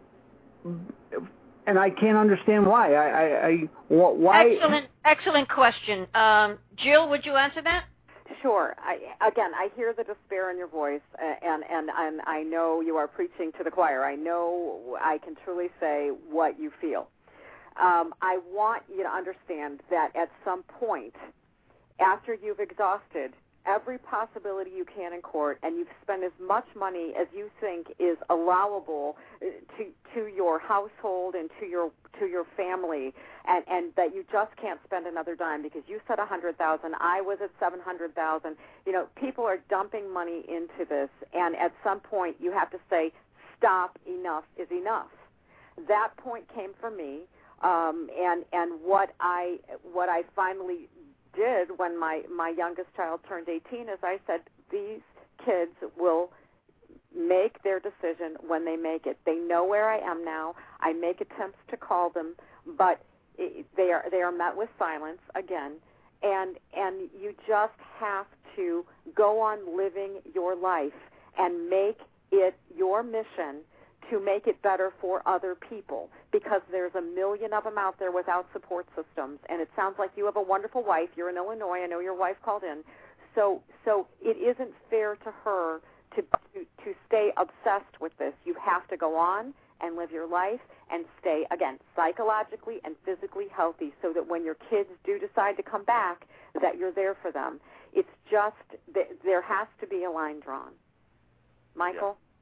and I can't understand why. Why? Excellent question. Jill, would you answer that? Sure. I hear the despair in your voice, and I know you are preaching to the choir. I know I can truly say what you feel. I want you to understand that at some point, after you've exhausted every possibility you can in court, and you've spent as much money as you think is allowable to your household and to your family, and that you just can't spend another dime because you said $100,000, I was at $700,000. People are dumping money into this, and at some point you have to say, stop. Enough is enough. That point came for me, and what I finally did when my youngest child turned 18 is I said, these kids will make their decision when they make it. They know where I am now. I make attempts to call them, but they are met with silence again, and you just have to go on living your life and make it your mission to make it better for other people, because there's a million of them out there without support systems. And it sounds like you have a wonderful wife. You're in Illinois. I know your wife called in. So it isn't fair to her to stay obsessed with this. You have to go on and live your life and stay, again, psychologically and physically healthy, so that when your kids do decide to come back, that you're there for them. It's just there has to be a line drawn. Michael? Yeah.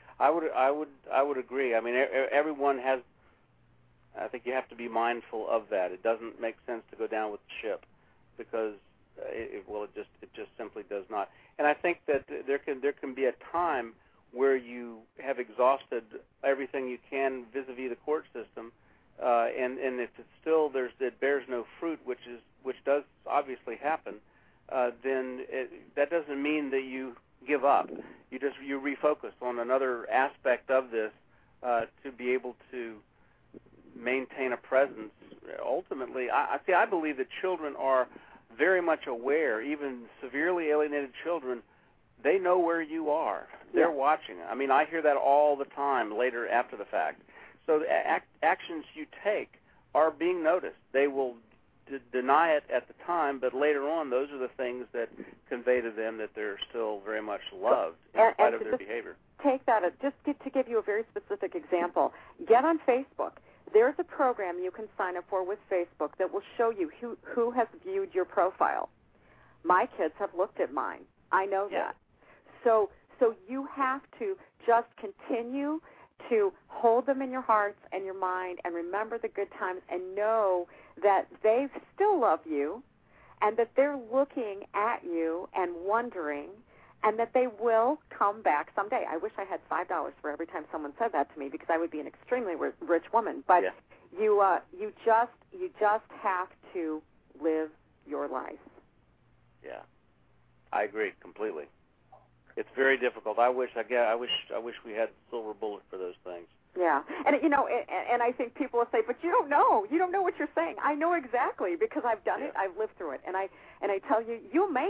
I would agree. I mean, everyone has. I think you have to be mindful of that. It doesn't make sense to go down with the ship, because it just simply does not. And I think that there can be a time where you have exhausted everything you can vis-a-vis the court system, and if it's still it bears no fruit, which does obviously happen, then that doesn't mean that you give up. You refocus on another aspect of this to be able to maintain a presence. Ultimately, I believe that children are very much aware. Even severely alienated children, they know where you are. They're watching. I mean, I hear that all the time later after the fact. So the actions you take are being noticed. They will deny it at the time, but later on, those are the things that convey to them that they're still very much loved in spite of their behavior. Take that, just to give you a very specific example, get on Facebook. There's a program you can sign up for with Facebook that will show you who has viewed your profile. My kids have looked at mine. I know that. So you have to just continue to hold them in your hearts and your mind and remember the good times and know that they still love you and that they're looking at you and wondering, and that they will come back someday. I wish I had $5 for every time someone said that to me, because I would be an extremely rich woman. But you just have to live your life. Yeah, I agree completely. It's very difficult. I wish we had silver bullet for those things. Yeah, and and I think people will say, but you don't know what you're saying. I know exactly, because I've done it. I've lived through it, and I tell you, you'll make it.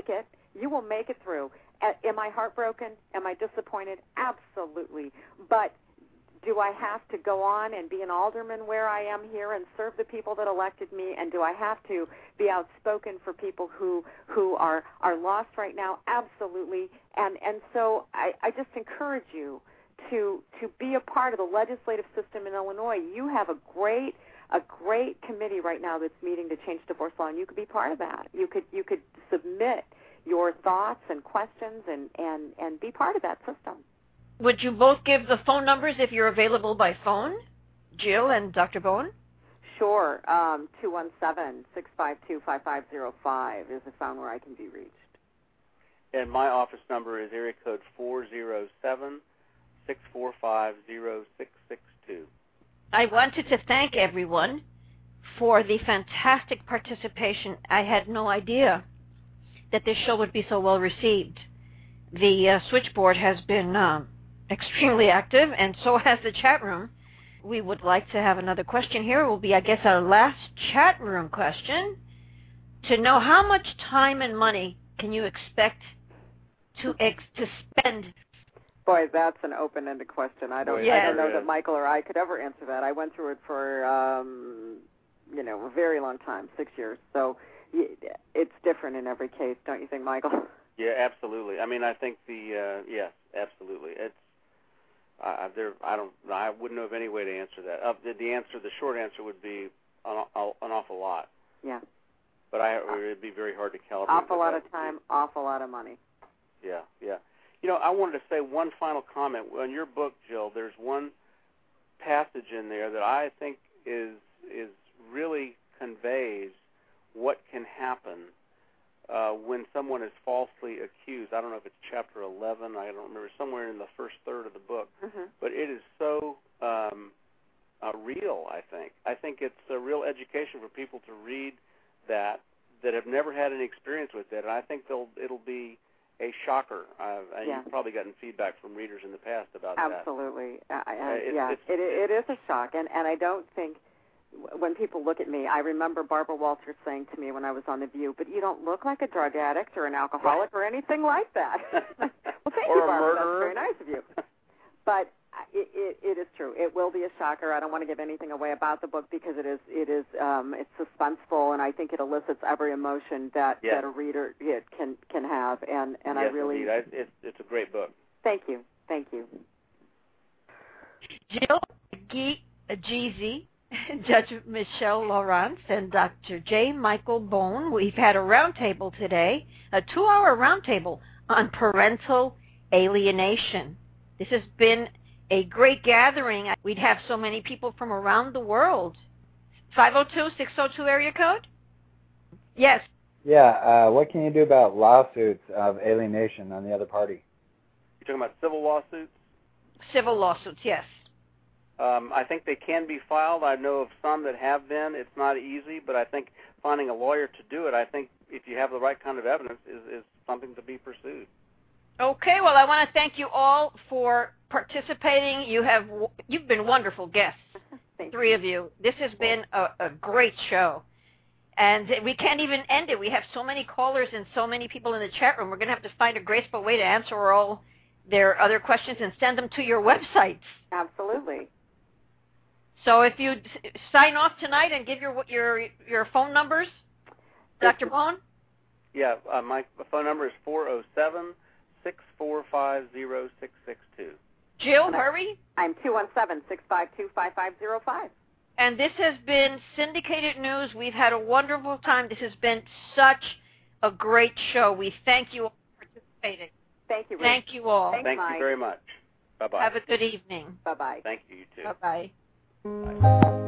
You will make it through. Am I heartbroken? Am I disappointed? Absolutely. But do I have to go on and be an alderman where I am here and serve the people that elected me? And do I have to be outspoken for people who are lost right now? Absolutely. And so I just encourage you to be a part of the legislative system in Illinois. You have a great committee right now that's meeting to change divorce law, and you could be part of that. You could submit your thoughts and questions and be part of that system. Would you both give the phone numbers if you're available by phone, Jill and Dr. Bowen? Sure. 217-652-5505 is the phone where I can be reached. And my office number is area code 407-645-0662. I wanted to thank everyone for the fantastic participation. I had no idea that this show would be so well received. The switchboard has been extremely active, and so has the chat room. We would like to have another question here. It will be, I guess, our last chat room question. To know how much time and money can you expect to spend? Boy, that's an open-ended question. I don't know that Michael or I could ever answer that. I went through it for a very long time, 6 years. So it's different in every case, don't you think, Michael? Yeah, absolutely. I mean, I think yes, absolutely. It's I wouldn't know of any way to answer that. The short answer would be an awful lot. Yeah. But it'd be very hard to calibrate. Awful lot of time, awful lot of money. Yeah, yeah. I wanted to say one final comment. On your book, Jill, there's one passage in there that I think is really conveys what can happen when someone is falsely accused. I don't know if it's chapter 11. I don't remember. Somewhere in the first third of the book. Mm-hmm. But it is so real, I think. I think it's a real education for people to read that have never had any experience with it. And I think it'll be a shocker. You've probably gotten feedback from readers in the past about that. Absolutely. It is a shock. And I don't think when people look at me, I remember Barbara Walters saying to me when I was on The View, but you don't look like a drug addict or an alcoholic or anything like that. Well, thank you, Barbara. That's very nice of you. But it is true. It will be a shocker. I don't want to give anything away about the book because it's suspenseful, and I think it elicits every emotion that a reader can have. And yes, I really, indeed. It's a great book. Thank you. Thank you. Jill Geezy, Judge Michelle Lawrence, and Dr. J. Michael Bone. We've had a roundtable today, a 2-hour roundtable on parental alienation. This has been a great gathering. We'd have so many people from around the world. 502-602 area code? Yes. Yeah, what can you do about lawsuits of alienation on the other party? You're talking about civil lawsuits? Civil lawsuits, yes. I think they can be filed. I know of some that have been. It's not easy, but I think finding a lawyer to do it, I think if you have the right kind of evidence, is something to be pursued. Okay, well, I want to thank you all for participating. You've been wonderful guests, three of you. This has been a great show. And we can't even end it. We have so many callers and so many people in the chat room. We're going to have to find a graceful way to answer all their other questions and send them to your websites. Absolutely. So if you sign off tonight and give your phone numbers, Dr. Bone? Yeah, my phone number is 407-645-0662. Jill, hurry. I'm 217-652-5505. And this has been Syndicated News. We've had a wonderful time. This has been such a great show. We thank you all for participating. Thank you, Rick. Thank you all. Thank you very much. Bye-bye. Have a good evening. Bye-bye. Thank you, you too. Bye-bye. Bye.